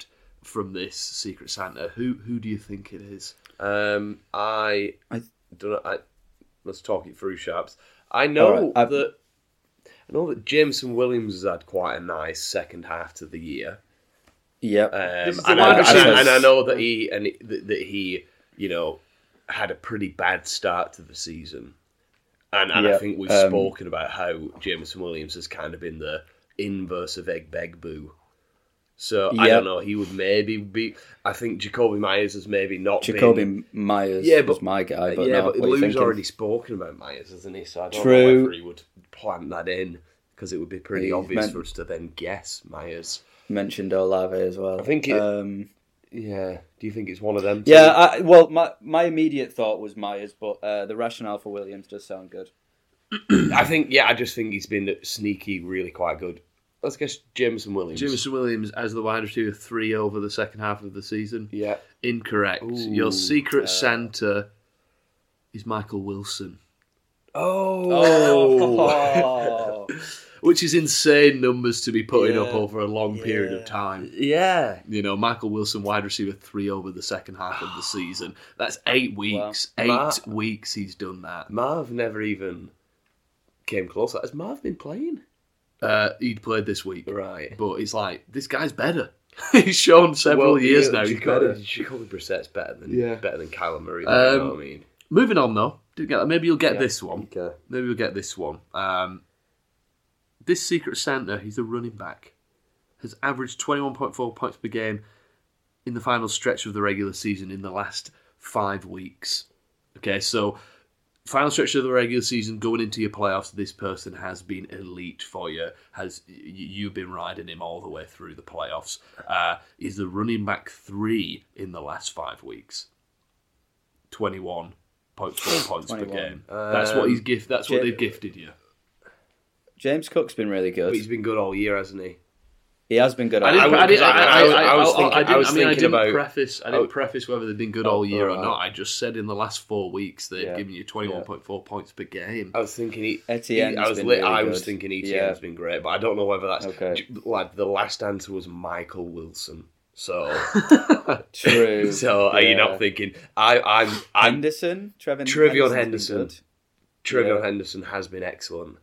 from this Secret Santa. Who who do you think it is? Um, I, I- don't know. I, let's talk it through, Sharps. I know All right, I- that I know that Jameson Williams has had quite a nice second half to the year. Yep. Um, This is and, the I, one and, that I, says- and I know that he and he- that, that he, you know, had a pretty bad start to the season, and and I Yeah, think we've um, spoken about how Jameson Williams has kind of been the inverse of Egbegbue. So I Yeah. don't know. He would maybe be. I think Jacoby Myers has maybe not Jacoby been. Myers Yeah, was but- my guy, but yeah, no, but what are you Lou's thinking? already spoken about Myers, hasn't he? So I don't True. know whether he would plant that in because it would be pretty He's obvious meant- for us to then guess Myers. mentioned Olave as well. I think it- Um, Yeah. Do you think it's one of them? Two? yeah, I, well, my my immediate thought was Myers, but uh, the rationale for Williams does sound good. I think. Yeah, I just think he's been sneaky, really quite good. Let's guess Jameson Williams. Jameson Williams as the wide receiver three over the second half of the season. Yeah. Incorrect. Ooh, Your Secret uh, Santa is Michael Wilson, Oh, which is insane numbers to be putting up Yeah. over a long period of Yeah. time. Yeah. You know, Michael Wilson, wide receiver three over the second half of the season. That's eight weeks. Wow. Eight Ma- weeks he's done that. Marv never even came close. Has Marv been playing? Uh, he'd played this week. Right. But it's like, this guy's better. He's shown several Well, years yeah, now he's Jacoby, better. Jacoby Brissett's better than Yeah. better than Kyler Murray. Um, you know what I mean? Moving on, though. Didn't get that. Maybe you'll get Yeah. this one. Okay. Maybe we'll get this one. Um, this Secret Santa, he's a running back, has averaged twenty-one point four points per game in the final stretch of the regular season in the last five weeks. Okay, so final stretch of the regular season, going into your playoffs, this person has been elite for you. Has y- you've been riding him all the way through the playoffs? Uh, is the running back three in the last five weeks? Twenty-one point four points per twenty-one. game. That's what he's gift. That's what Ja- they've gifted you. James Cook's been really good. But he's been good all year, hasn't he? He has been good. I didn't. I I, didn't, was- I, I, I was- I, I was I, thinking- I, I didn't, was I mean, I thinking didn't about- preface. I didn't Oh. preface whether they've been good Oh, all year or alright. not. I just said in the last four weeks they've Yeah. given you twenty-one point four points per game. I was thinking he. Etienne's I was been li- really I was good. thinking Yeah. Etienne's been great, but I don't know whether that's Okay. like the last answer was Michael Wilson. So, True. so are you Yeah. not thinking? I, I'm, I'm Henderson? Trevin Trevion Henderson's been Henderson. good. Trevion Yeah. Henderson has been excellent,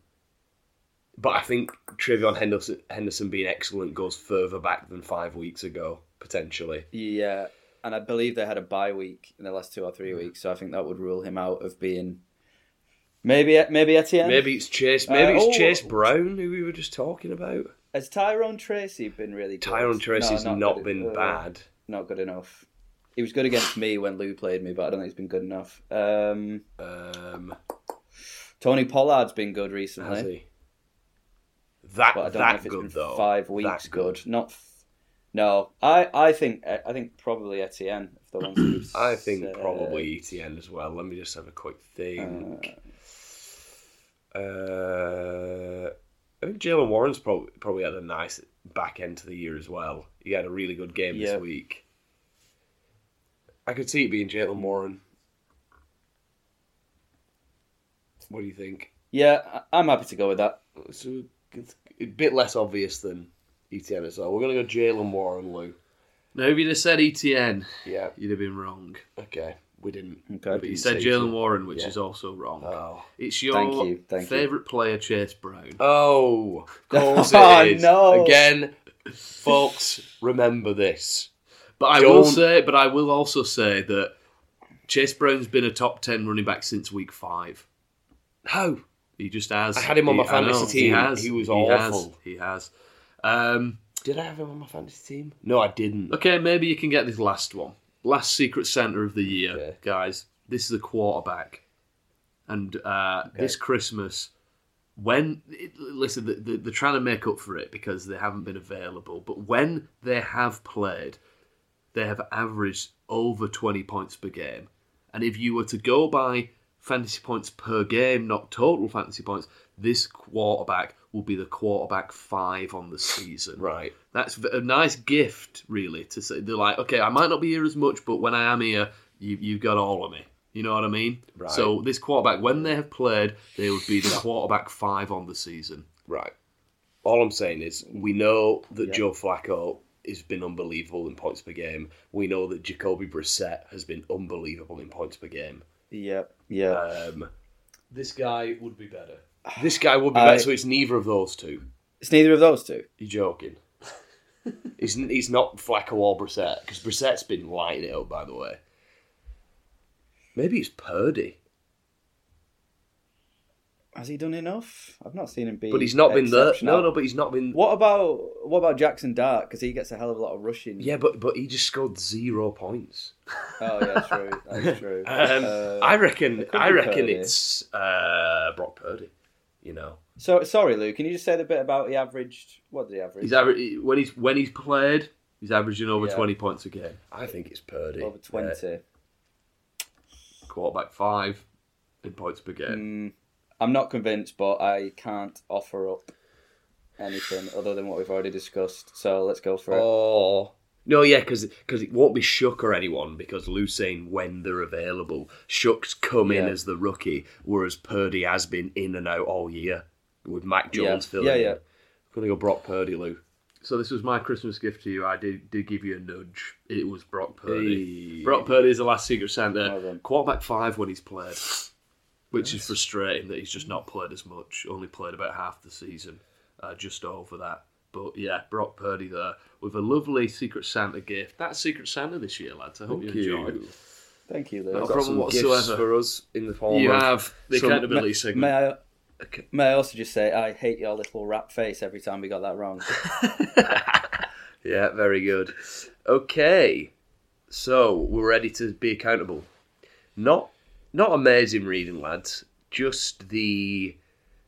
but I think Trevion Henderson, Henderson being excellent goes further back than five weeks ago potentially. Yeah, and I believe they had a bye week in the last two or three weeks, so I think that would rule him out of being maybe maybe Etienne. Maybe it's Chase. Maybe Uh, it's oh. Chase Brown who we were just talking about. Has Tyrone Tracy been really good? Tyrone Tracy's No, not good- been uh, bad. Not good enough. He was good against me when Lou played me, but I don't think he's been good enough. Um, Um, Tony Pollard's been good recently. has he? That But I don't know that if it's good been though. five weeks That good. Not. F- no, I, I think I think probably Etienne. If the ones we've I think said. probably Etienne as well. Let me just have a quick think. Uh, Uh, I think Jalen Warren's probably probably had a nice back end to the year as well. He had a really good game Yeah. this week. I could see it being Jalen Warren. What do you think? yeah, I- I'm happy to go with that. So it's a bit less obvious than Etienne as well. We're going to go Jalen Warren, Lou. Now, if you'd have said Etienne, Yeah, you'd have been wrong. okay. We didn't. Okay. But we you didn't said say Jalen Etienne. Warren, which Yeah. is also wrong. Oh. It's your Thank you, thank you. favourite player, Chase Brown. Oh, of course Oh, it is. no. Again, folks, remember this. But I will Don't- say, but I will also say that Chase Brown's been a top ten running back since week five. How? He just has. I had him on He- my fantasy I know, team. He has. He was He awful. has. He has. Um, Did I have him on my fantasy team? No, I didn't. okay, maybe you can get this last one. Last Secret Santa of the year, Okay. guys. This is a quarterback, and uh, this Christmas, when it, listen, they- they- they're trying to make up for it because they haven't been available. But when they have played, they have averaged over twenty points per game. And if you were to go by fantasy points per game, not total fantasy points, this quarterback will be the quarterback five on the season. Right. That's a nice gift, really, to say. They're like, okay, I might not be here as much, but when I am here, you, you've got all of me. You know what I mean? Right. So this quarterback, when they have played, they would be the quarterback five on the season. Right. All I'm saying is, we know that Yeah. Joe Flacco has been unbelievable in points per game. We know that Jacoby Brissett has been unbelievable in points per game. Yep, yeah. Um, This guy would be better. this guy would be I- better, so it's neither of those two. It's neither of those two. You're joking. he's, he's not Flacco or Brissett, because Brissett's been lighting it up, by the way. Maybe it's Purdy. Has he done enough? I've not seen him be. But he's not been there. exceptional. No, no, but he's not been... What about what about Jackson Dart? Because he gets a hell of a lot of rushing. Yeah, but but he just scored zero points. Oh yeah, true. That's true. Um, Uh, I reckon. it could I be reckon Purdy. it's uh, Brock Purdy. You know, So sorry, Lou. Can you just say the bit about he averaged? What did he average? He's aver- when he's when he's played, he's averaging over Yeah. twenty points a game. I think it's Purdy. Over twenty. Uh, Quarterback five in points per game. Mm, I'm not convinced, but I can't offer up anything other than what we've already discussed. So let's go for it. oh no, yeah, because it won't be Shook or anyone because Lou's saying when they're available. Shook's come in Yeah. as the rookie, whereas Purdy has been in and out all year with Mac Jones Yeah. filling Yeah, in. yeah. I'm gonna go Brock Purdy, Lou. So this was my Christmas gift to you. I did, did give you a nudge. It was Brock Purdy. Hey. Brock Purdy is the last Secret Santa. Well done. Quarterback five when he's played, which is frustrating that he's just not played as much. Only played about half the season, uh, just over that. But yeah, Brock Purdy there with a lovely Secret Santa gift. That's Secret Santa this year, lads. I hope Thank you you. enjoyed. Thank you, Lou. No I've got problem some whatsoever. gifts for us in the form You of have the some- accountability May, segment. may I? May I also just say I hate your little rat face every time we got that wrong. Yeah, very good. Okay, so we're ready to be accountable. Not, not amazing reading, lads. Just the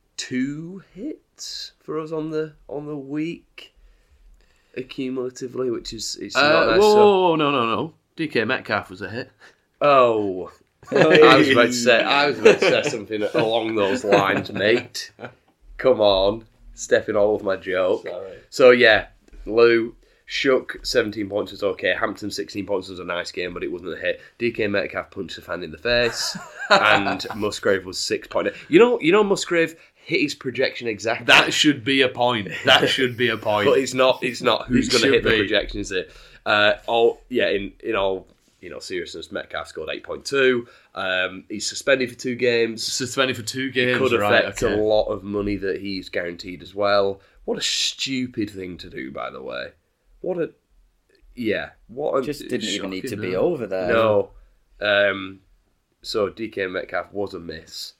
two hits for us on the on the week, accumulatively, which is it's Uh, not nice. whoa, so- whoa, whoa, no, no, no. D K Metcalf was a hit. Oh, I was about to say I was about to say something along those lines, mate. Come on, stepping all over my joke. Sorry. So yeah, Lou Shook seventeen points was okay. Hampton sixteen points was a nice game, but it wasn't a hit. D K Metcalf punched a fan in the face, and Musgrave was six point. You know, you know Musgrave hit his projection exactly. That should be a point. That should be a point. but it's not. It's not. Who's It going to should hit the be. projection? Is it? Uh, all yeah. In in all you know seriousness, Metcalf scored eight point two. Um, he's suspended for two games. Suspended for two games. Could right, affect okay. a lot of money that he's guaranteed as well. What a stupid thing to do, by the way. What a yeah. What a Just didn't even need to shocking, be no. over there. no. Um, so D K Metcalf was a miss,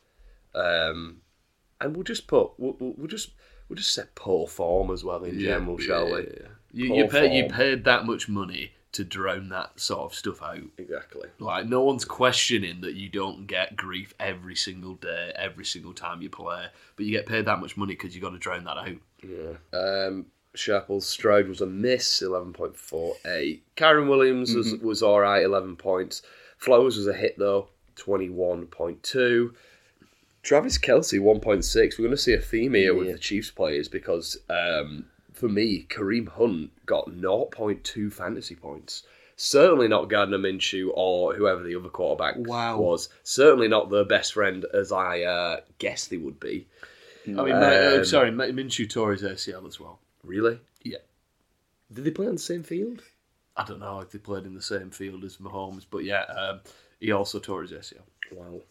um, and we'll just put we'll, we'll we'll just we'll just set poor form as well in Yeah, general, shall yeah, we? yeah, yeah. You, Poor you, pay, you form. paid that much money to drown that sort of stuff out. Exactly. Like, no one's questioning that you don't get grief every single day, every single time you play, but you get paid that much money because you got to drown that out. Yeah. Um, Sharple's Stroud was a miss, eleven point four eight. Kyron Williams was Mm-hmm. was all right, eleven points. Flowers was a hit though, twenty-one point two. Travis Kelce, one point six. We're going to see a theme here with Yeah. the Chiefs players because um, for me, Kareem Hunt got zero point two fantasy points. Certainly not Gardner Minshew or whoever the other quarterback Wow. was. Certainly not their best friend as I uh, guessed they would be. I mean, uh, Um, sorry, Minshew tore his A C L as well. Really? Yeah. Did they play on the same field? I don't know if they played in the same field as Mahomes, but yeah, um, he also tore his A C L. Wow.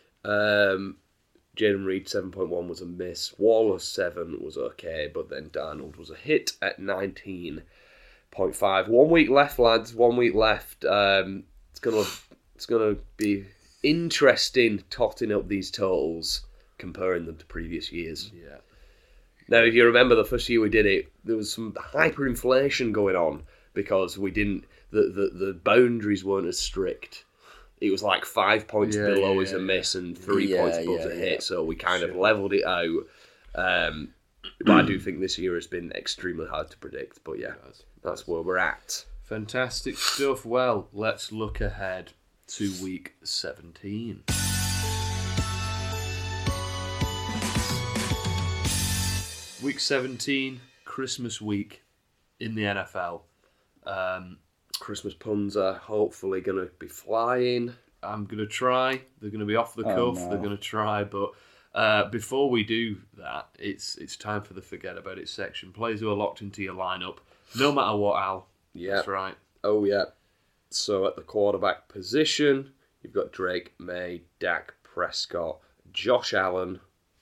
Um, Jaden Reed, seven point one was a miss. Waller, seven was okay, but then Darnold was a hit at nineteen point five. One week left, lads. One week left. Um, it's gonna it's gonna be interesting totting up these totals, comparing them to previous years. Yeah. Now, if you remember the first year we did it, there was some hyperinflation going on because we didn't the, the, the boundaries weren't as strict. It was like five points Yeah, below yeah, is a yeah. miss and three Yeah, points above yeah, a hit. yeah. So we kind of leveled it out. Um, but I do think this year has been extremely hard to predict. But yeah, that's where we're at. Fantastic stuff. Well, let's look ahead to week seventeen. Week seventeen, Christmas week in the N F L. Um, Christmas puns are hopefully going to be flying. I'm going to try. They're going to be off the Oh, cuff. no. They're going to try, but Uh, before we do that, it's it's time for the forget about it section. Players who are locked into your lineup, no matter what, Al. Yeah. That's right. Oh, yeah. So at the quarterback position, you've got Drake May, Dak Prescott, Josh Allen.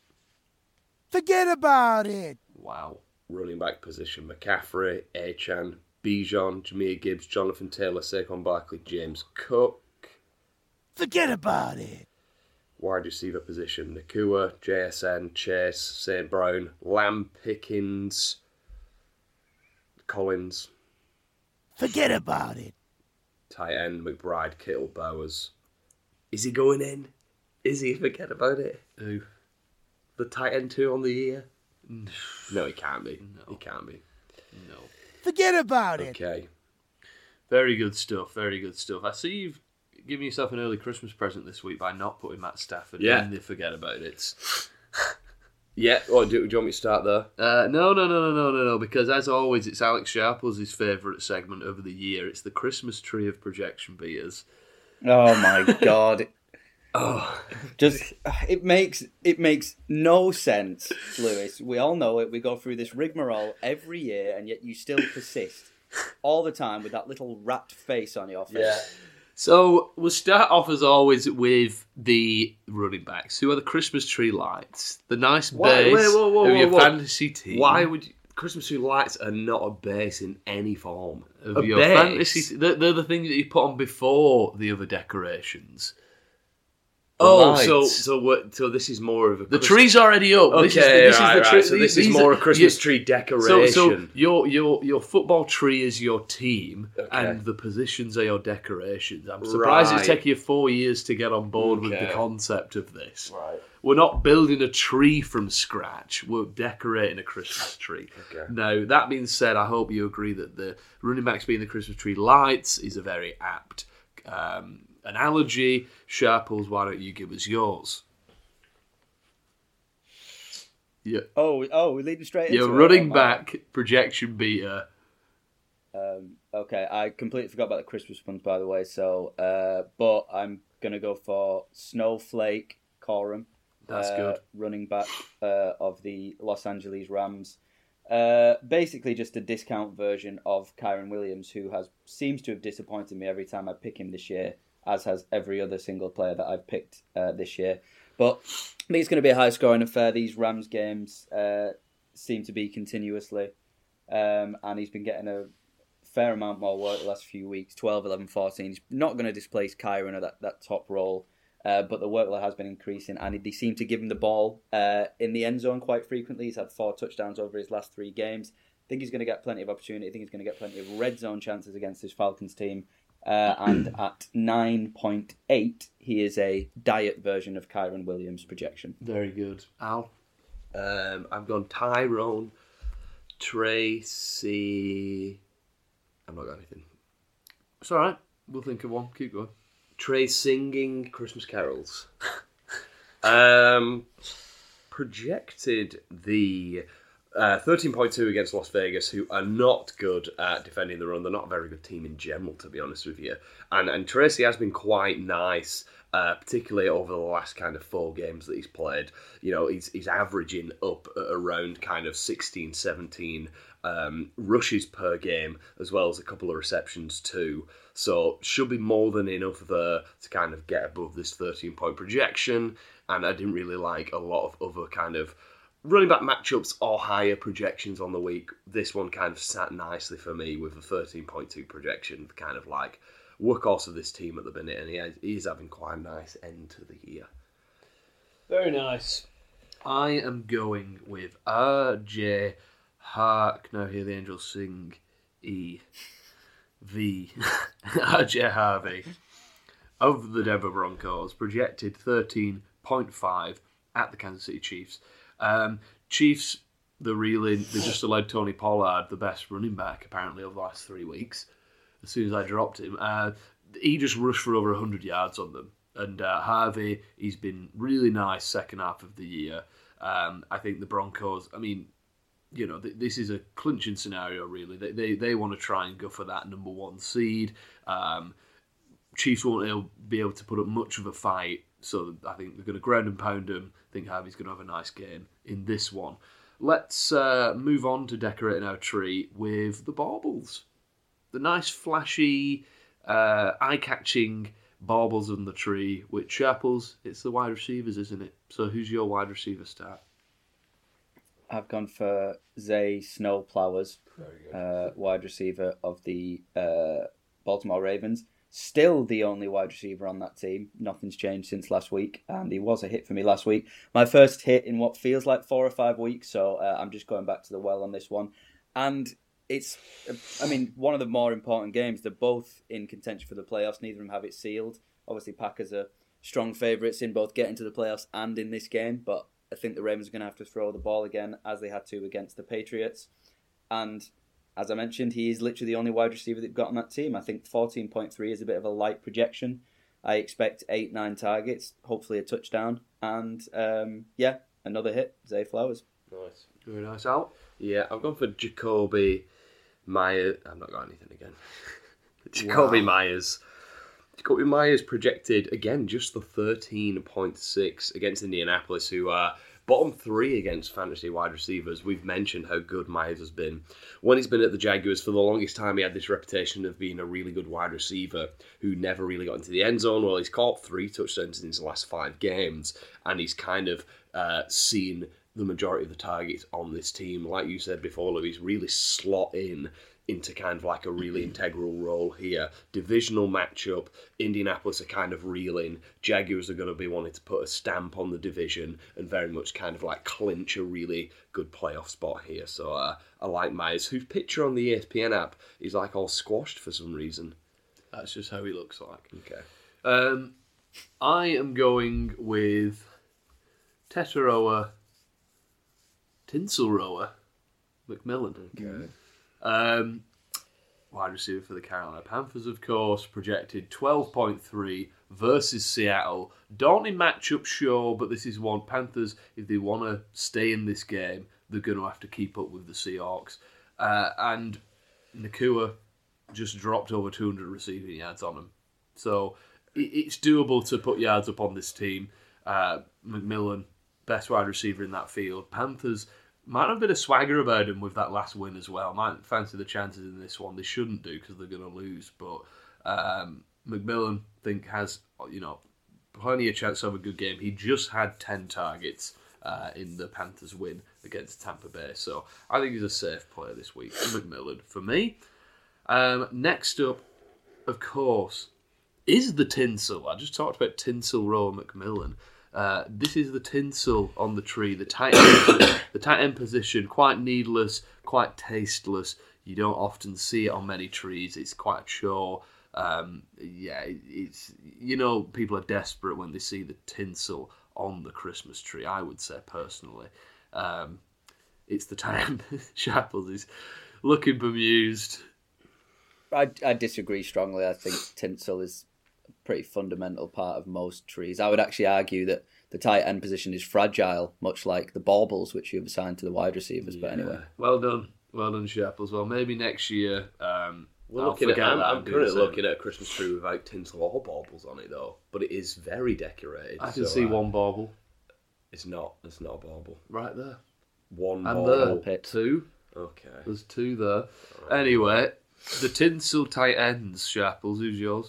Forget about it. Wow. Running back position, McCaffrey, Achane, Bijan, Jahmyr Gibbs, Jonathan Taylor, Saquon Barkley, James Cook. Forget about it. Wide receiver position, Nakua, J S N, Chase, Saint Brown, Lamb, Pickens, Collins. Forget about it. Tight end, McBride, Kittle, Bowers. Is he going in? Is he? Forget about it. Who? The tight end two on the year? No, he can't be. No. He can't be. No. Forget about it. Okay. Very good stuff. Very good stuff. I see you've given yourself an early Christmas present this week by not putting Matt Stafford Yeah. in the forget about it. Yeah. Oh, do, do you want me to start there? Uh, no, no, no, no, no, no, no. Because as always, it's Alex Sharples' his favourite segment of the year. It's the Christmas tree of projection beaters. Oh my god! Oh, Just it makes it makes no sense, Lewis. We all know it. We go through this rigmarole every year, and yet you still persist all the time with that little rat face on your face. yeah. So we'll start off as always with the running backs, who are the Christmas tree lights, the nice Why- base wait, whoa, whoa, of whoa, your whoa. fantasy team. Why would you... Christmas tree lights are not a base in any form. of a your base? fantasy? They're, they're the thing that you put on before the other decorations. The Oh, lights. so so what? So this is more of a the Christ- tree's already up. Okay, this is the, this right, is the right. tree. So this these is more are- a Christmas you- tree So, decoration. so your your your football tree is your team, Okay. and the positions are your decorations. I'm surprised Right. it's taken you four years to get on board with the Okay. concept of this. Right. We're not building a tree from scratch. We're decorating a Christmas tree. Okay. Now, that being said, I hope you agree that the running backs being the Christmas tree lights is a very apt um, analogy. Sharples, why don't you give us yours? Yeah. Oh, oh, we're leading straight into Your it. running Oh, my- back projection beater. Um, okay, I completely forgot about the Christmas ones, by the way. So, uh, but I'm gonna go for Snowflake Corum. That's uh, good. Running back uh, of the Los Angeles Rams. Uh, basically, just a discount version of Kyron Williams, who has seems to have disappointed me every time I pick him this year, as has every other single player that I've picked uh, this year. But I think it's going to be a high-scoring affair. These Rams games uh, seem to be continuously, um, and he's been getting a fair amount more work the last few weeks, twelve, eleven, fourteen. He's not going to displace Kyron at that, that top role, uh, but the workload has been increasing, and they seem to give him the ball uh, in the end zone quite frequently. He's had four touchdowns over his last three games. I think he's going to get plenty of opportunity. I think he's going to get plenty of red zone chances against this Falcons team. Uh, and at nine point eight, he is a diet version of Kyron Williams' projection. Very good. Al? Um, I've gone Tyrone, Tracy. I've not got anything. It's all right. We'll think of one. Keep going. Trey singing Christmas carols. um, projected the uh, thirteen point two against Las Vegas, who are not good at defending the run. They're not a very good team in general, to be honest with you. And and Tracy has been quite nice, uh, particularly over the last kind of four games that he's played. You know, he's he's averaging up at around kind of sixteen, seventeen um, rushes per game, as well as a couple of receptions too. So should be more than enough there to kind of get above this thirteen-point projection. And I didn't really like a lot of other kind of running back matchups or higher projections on the week. This one kind of sat nicely for me with a thirteen point two projection, kind of like workhorse of this team at the minute, and he has, he's having quite a nice end to the year. Very nice. I am going with R J Hark. Now hear the angels sing E. V. R J Harvey of the Denver Broncos, projected thirteen point five at the Kansas City Chiefs. Um, Chiefs, they're really, they just allowed Tony Pollard, the best running back, apparently, over the last three weeks. As soon as I dropped him, uh, he just rushed for over one hundred yards on them. And uh, Harvey, he's been really nice second half of the year. Um, I think the Broncos, I mean, you know, th- this is a clinching scenario, really. They they, they want to try and go for that number one seed. Um, Chiefs won't able, be able to put up much of a fight so I think they're going to ground and pound him. I think Harvey's going to have a nice game in this one. Let's uh, move on to decorating our tree with the baubles. The nice, flashy, uh, eye-catching baubles on the tree. With Sharples, it's the wide receivers, isn't it? So who's your wide receiver start? I've gone for Zay Snowflowers, uh, wide receiver of the uh, Baltimore Ravens. Still the only wide receiver on that team. Nothing's changed since last week, and he was a hit for me last week. My first hit in what feels like four or five weeks, so uh, I'm just going back to the well on this one. And it's, I mean, one of the more important games. They're both in contention for the playoffs. Neither of them have it sealed. Obviously, Packers are strong favourites in both getting to the playoffs and in this game, but I think the Ravens are going to have to throw the ball again, as they had to against the Patriots. And as I mentioned, he is literally the only wide receiver they've got on that team. I think fourteen point three is a bit of a light projection. I expect eight, nine targets, hopefully a touchdown, and um, yeah, another hit, Zay Flowers. Nice. Very nice, Al. Yeah, I've gone for Jacoby Myers. I've not got anything again. Jacoby wow. Myers. Jacoby Myers projected, again, just the thirteen point six against Indianapolis, who are bottom three against fantasy wide receivers. We've mentioned how good Myers has been. When he's been at the Jaguars, for the longest time, he had this reputation of being a really good wide receiver who never really got into the end zone. Well, he's caught three touchdowns in his last five games, and he's kind of uh, seen the majority of the targets on this team. Like you said before, Louis, really slot in into kind of like a really integral role here. Divisional matchup. Indianapolis are kind of reeling. Jaguars are going to be wanting to put a stamp on the division and very much kind of like clinch a really good playoff spot here. So uh, I like Myers, whose picture on the E S P N app is like all squashed for some reason. That's just how he looks like. Okay. Um, I am going with Tetaroa, Tinsel Rower, McMillan. Okay. Um, wide receiver for the Carolina Panthers, of course, projected twelve point three versus Seattle. Daunting matchup, sure, but this is one. Panthers, if they want to stay in this game, they're going to have to keep up with the Seahawks. Uh, and Nakua just dropped over two hundred receiving yards on him. So it, it's doable to put yards up on this team. Uh, McMillan, best wide receiver in that field. Panthers might have a bit of swagger about him with that last win as well. Might fancy the chances in this one. They shouldn't do because they're going to lose. But um, McMillan, I think, has, you know, plenty of chance to have a good game. He just had ten targets uh, in the Panthers win against Tampa Bay. So I think he's a safe player this week. McMillan for me. Um, next up, of course, is the tinsel. I just talked about Tinsel Row McMillan. Uh, this is the tinsel on the tree, the tight end, the tight end position, quite needless, quite tasteless. You don't often see it on many trees. It's quite a chore. Um, yeah, it's, you know, people are desperate when they see the tinsel on the Christmas tree, I would say personally. Um, it's the tight end. Sharples is looking bemused. I, I disagree strongly. I think tinsel is pretty fundamental part of most trees. I would actually argue that the tight end position is fragile, much like the baubles, which you've assigned to the wide receivers. Yeah. But anyway, well done, well done, Sharples. Well, maybe next year. Um, We're looking at, I'm, I'm currently looking at a Christmas tree without tinsel or baubles on it, though. But it is very decorated. I can so, see uh, one bauble. It's not. It's not a bauble. Right there. One and bauble. there. Two. Okay. There's two there. Right. Anyway, the tinsel tight ends, Sharples. Who's yours?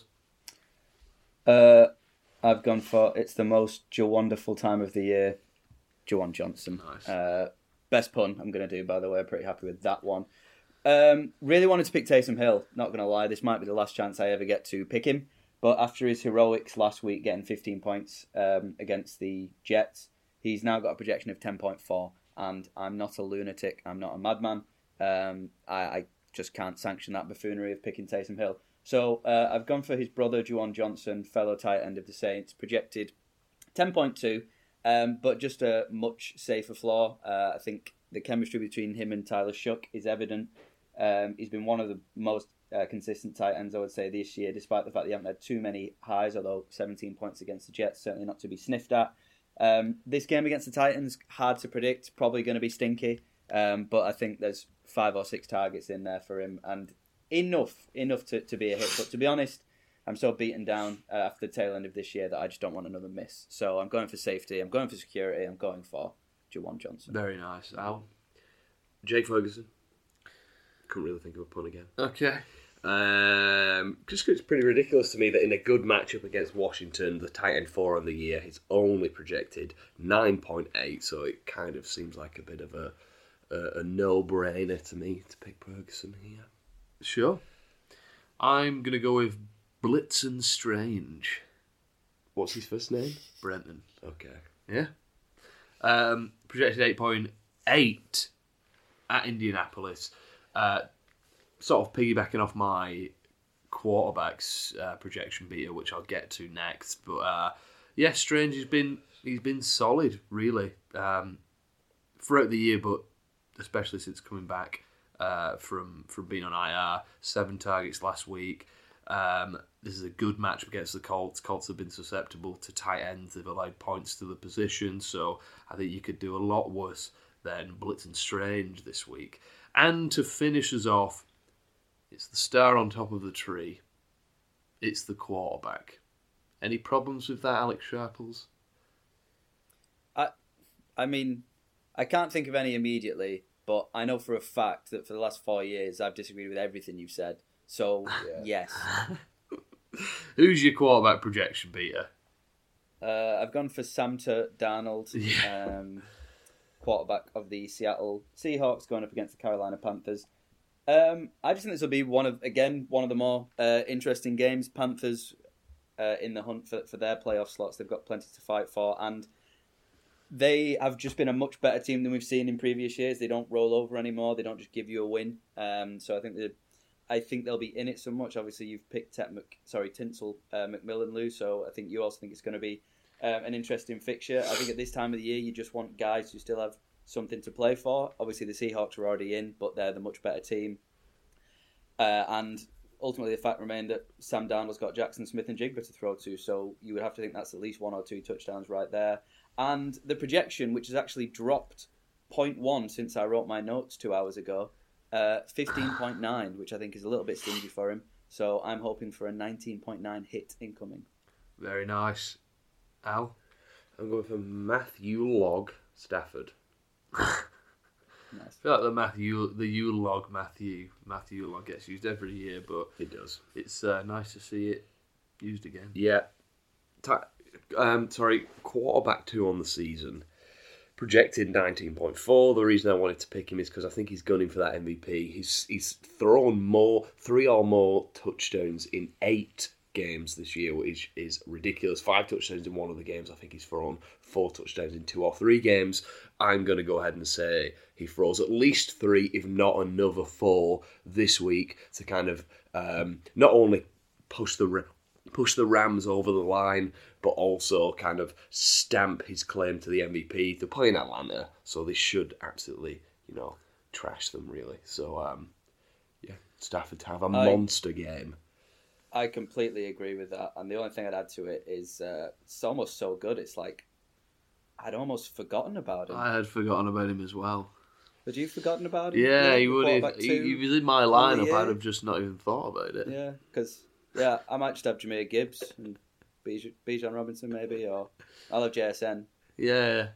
Uh, I've gone for, it's the most Jawonderful time of the year, Juwan Johnson. Nice. Uh, best pun I'm going to do, by the way. I'm pretty happy with that one. Um, really wanted to pick Taysom Hill. Not going to lie, this might be the last chance I ever get to pick him. But after his heroics last week, getting fifteen points um, against the Jets, he's now got a projection of ten point four. And I'm not a lunatic. I'm not a madman. Um, I, I just can't sanction that buffoonery of picking Taysom Hill. So uh, I've gone for his brother, Juwan Johnson, fellow tight end of the Saints, projected ten point two, um, but just a much safer floor. Uh, I think the chemistry between him and Tyler Shook is evident. Um, he's been one of the most uh, consistent tight ends, I would say, this year, despite the fact they haven't had too many highs, although seventeen points against the Jets, certainly not to be sniffed at. Um, this game against the Titans, hard to predict, probably going to be stinky, um, but I think there's five or six targets in there for him, and enough, enough to, to be a hit. But to be honest, I'm so beaten down uh, after the tail end of this year that I just don't want another miss. So I'm going for safety. I'm going for security. I'm going for Juwan Johnson. Very nice. Al? Jake Ferguson. Couldn't really think of a pun again. Okay. Um, just 'cause it's pretty ridiculous to me that in a good matchup against Washington, the tight end four on the year, he's only projected nine point eight, so it kind of seems like a bit of a a, a no-brainer to me to pick Ferguson here. Sure. I'm going to go with Blitzen Strange. What's his first name? Brenton. Okay. Yeah. Um, projected eight point eight at Indianapolis. Uh, sort of piggybacking off my quarterback's uh, projection beater, which I'll get to next. But uh, yeah, Strange has been he's been solid really um, throughout the year, but especially since coming back uh, from from being on I R. Seven targets last week. Um, this is a good matchup against the Colts. Colts have been susceptible to tight ends. They've allowed points to the position, so I think you could do a lot worse than Blitzen Strange this week. And to finish us off, it's the star on top of the tree. It's the quarterback. Any problems with that, Alex Sharples? I, I mean, I can't think of any immediately, but I know for a fact that for the last four years I've disagreed with everything you've said. So, yes. Who's your quarterback projection, Peter? Uh, I've gone for Sam Darnold, Yeah. um, quarterback of the Seattle Seahawks, going up against the Carolina Panthers. Um, I just think this will be one of, again, one of the more uh, interesting games. Panthers uh, in the hunt for, for their playoff slots. They've got plenty to fight for, and they have just been a much better team than we've seen in previous years. They don't roll over anymore. They don't just give you a win. Um, so I think they I think they'll be in it so much. Obviously, you've picked Tet Mc, sorry Tinsel uh, McMillan, Lou. So I think you also think it's going to be um, an interesting fixture. I think at this time of the year, you just want guys who still have something to play for. Obviously, the Seahawks are already in, but they're the much better team. Uh, and ultimately, the fact remained that Sam Darnold's got Jackson Smith and Jigba to throw to. So you would have to think that's at least one or two touchdowns right there. And the projection, which has actually dropped zero point one since I wrote my notes two hours ago. Uh, fifteen point nine, which I think is a little bit stingy for him. So I'm hoping for a nineteen point nine hit incoming. Very nice. Al? I'm going for Matthew Log Stafford. Nice. I feel like the Matthew, the Yule log Matthew, Matthew log gets used every year, but It does. it's uh, nice to see it used again. Yeah. Ta- um, sorry, quarterback two on the season. Projected nineteen point four. The reason I wanted to pick him is because I think he's gunning for that M V P. He's he's thrown more, three or more touchdowns in eight games this year, which is ridiculous. Five touchdowns in one of the games. I think he's thrown four touchdowns in two or three games. I'm going to go ahead and say he throws at least three, if not another four, this week to kind of um, not only push the push the Rams over the line, but also kind of stamp his claim to the M V P. They're playing Atlanta, so they should absolutely, you know, trash them, really. So, um, yeah, Stafford to have a I, monster game. I completely agree with that. And the only thing I'd add to it is uh, it's almost so good, it's like I'd almost forgotten about him. I had forgotten about him as well. Had you forgotten about him? Yeah, he the would. quarterback He, two he was in my on the lineup. year. I'd have just not even thought about it. Yeah, because yeah, I might just have Jameer Gibbs and Bij- Bijan Robinson maybe, or I'll have J S N. Yeah.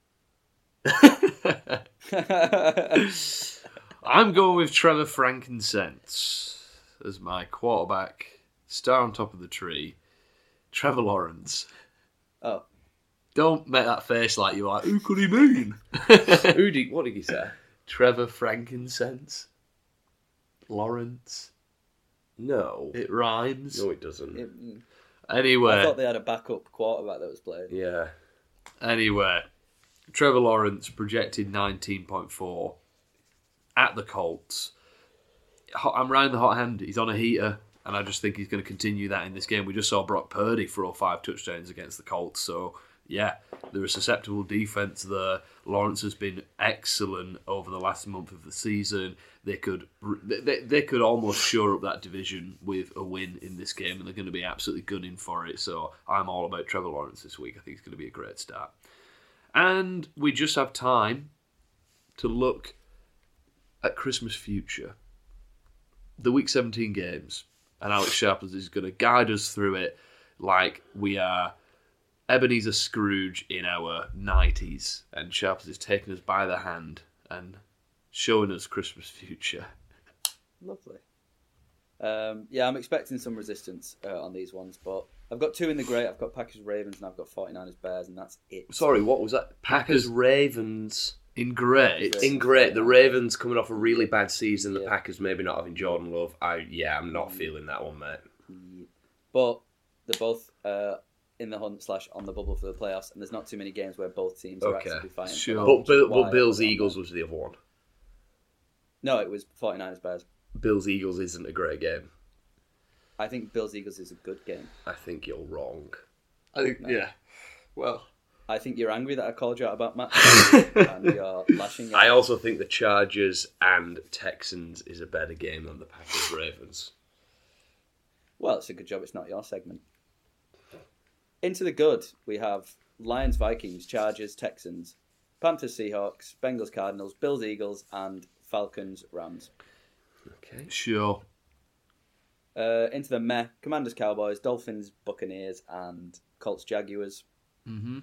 I'm going with Trevor Frankincense as my quarterback, star on top of the tree, Trevor Lawrence. Oh, Don't make that face like you are. Who could he mean? Who did? What did he say? Trevor Frankincense. Lawrence. No, It rhymes. no, it doesn't. it, Anyway. I thought they had a backup quarterback that was playing. Yeah, Anyway, Trevor Lawrence projected nineteen point four at the Colts. Hot- I'm riding the hot hand. He's on a heater, and I just think he's going to continue that in this game. We just saw Brock Purdy throw five touchdowns against the Colts, so yeah, they're a susceptible defense there. Lawrence has been excellent over the last month of the season. They could they, they could almost shore up that division with a win in this game, and they're going to be absolutely gunning for it. So I'm all about Trevor Lawrence this week. I think it's going to be a great start. And we just have time to look at Christmas future. The Week seventeen games. and Alex Sharpless is going to guide us through it like we are Ebenezer Scrooge in our nineties, and Sharpless is taking us by the hand and showing us Christmas future. Lovely. Um, yeah, I'm expecting some resistance uh, on these ones, but I've got two in the great. I've got Packers Ravens and I've got forty-niners Bears, and that's it. Sorry, what was that? Packers, Packers- Ravens. In great, In great, the Ravens coming off a really bad season. The Yeah. Packers maybe not having Jordan Love. I yeah, I'm not feeling that one, mate. But they're both uh, in the hunt slash on the bubble for the playoffs, and there's not too many games where both teams are Okay, actively fighting. for sure. that, But, which is Bill, why but I Bills put it on Eagles there. was the other one. No, it was forty-niners Bears. Bills Eagles isn't a great game. I think Bills Eagles is a good game. I think you're wrong. I think, yeah. Well, I think you're angry that I called you out about Matt, and you're lashing out. I also think the Chargers and Texans is a better game than the Packers Ravens. Well, it's a good job it's not your segment. Into the good, we have Lions, Vikings, Chargers, Texans, Panthers, Seahawks, Bengals, Cardinals, Bills, Eagles, and Falcons, Rams. Okay. sure. Uh, into the meh, Commanders, Cowboys, Dolphins, Buccaneers, and Colts, Jaguars. Mm-hmm.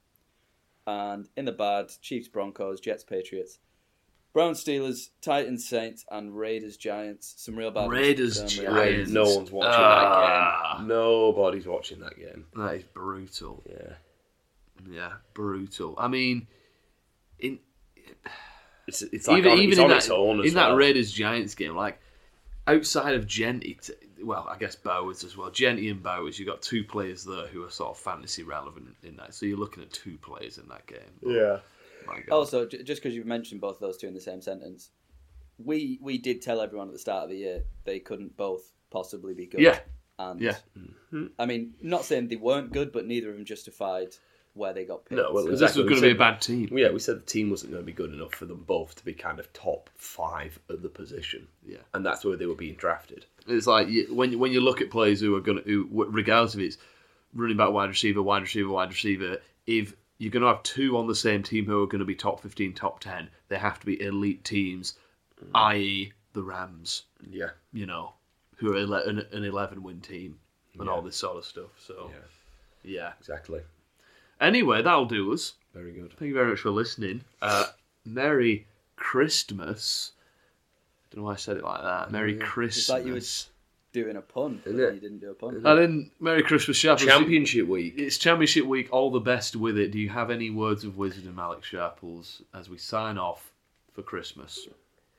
And in the bad, Chiefs, Broncos, Jets, Patriots, Browns, Steelers, Titans, Saints, and Raiders, Giants. Some real bad ones. Raiders, Some real Giants. bad Raiders, no one's watching Ah. that game. Nobody's watching that game. That is brutal. Yeah. Yeah, brutal. I mean, in It's, it's like even on, even it's in on that its own as in that well. Raiders Giants game, like outside of Genty, t- well, I guess Bowers as well. Genty and Bowers, you got two players there who are sort of fantasy relevant in that. So you're looking at two players in that game. Yeah. My God. Also, j- just because you've mentioned both those two in the same sentence, we we did tell everyone at the start of the year they couldn't both possibly be good. Yeah. And Yeah. I mean, not saying they weren't good, but neither of them justified where they got picked. No, well, So- Because exactly. this was going to We be a said- bad team. Yeah, we said the team wasn't going to be good enough for them both to be kind of top five at the position. Yeah. And that's where they were being drafted. It's like you, when you- when you look at players who are going to, who, regardless if it's running back, wide receiver, wide receiver, wide receiver, if you're going to have two on the same team who are going to be top fifteen, top ten, they have to be elite teams, that is the Rams, Yeah. you know, who are ele- an, an eleven win team and Yeah. all this sort of stuff. So, Yeah. yeah. Exactly. Anyway, that'll do us. Very good. Thank you very much for listening. Uh, Merry Christmas. I don't know why I said it like that. Merry Christmas. It's like you were doing a pun, but Isn't it? you didn't do a pun. And then Merry Christmas, Sharples. Championship week. It's Championship Week. All the best with it. Do you have any words of wisdom, Alex Sharples, as we sign off for Christmas?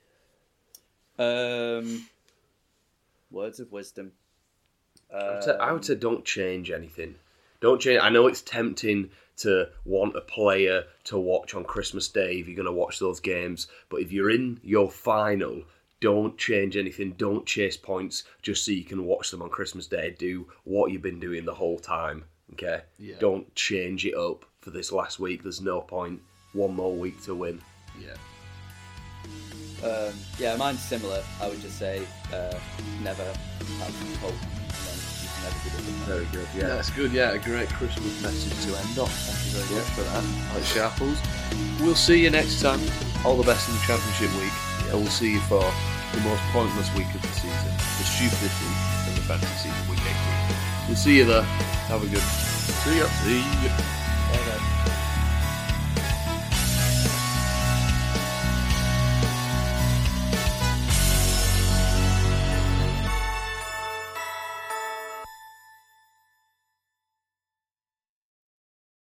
Um, words of wisdom. I would, say, I Um, would say don't change anything. Don't change. I know it's tempting to want a player to watch on Christmas Day if you're going to watch those games, but if you're in your final, don't change anything. Don't chase points just so you can watch them on Christmas Day. Do what you've been doing the whole time. Okay? Yeah. Don't change it up for this last week. There's no point. One more week to win. Yeah. Um, yeah, mine's similar. I would just say uh, never have hope. And then you can never be different. Very good. Yeah, that's good. Yeah, a great Christmas message to end off. Thank you very much for that, Alex Sharples. We'll see you next time. All the best in the Championship Week. And we'll see you for the most pointless week of the season, the stupidest week of the fantasy season, week eighteen. We'll see you there. Have a good. See ya. See ya. Bye-bye.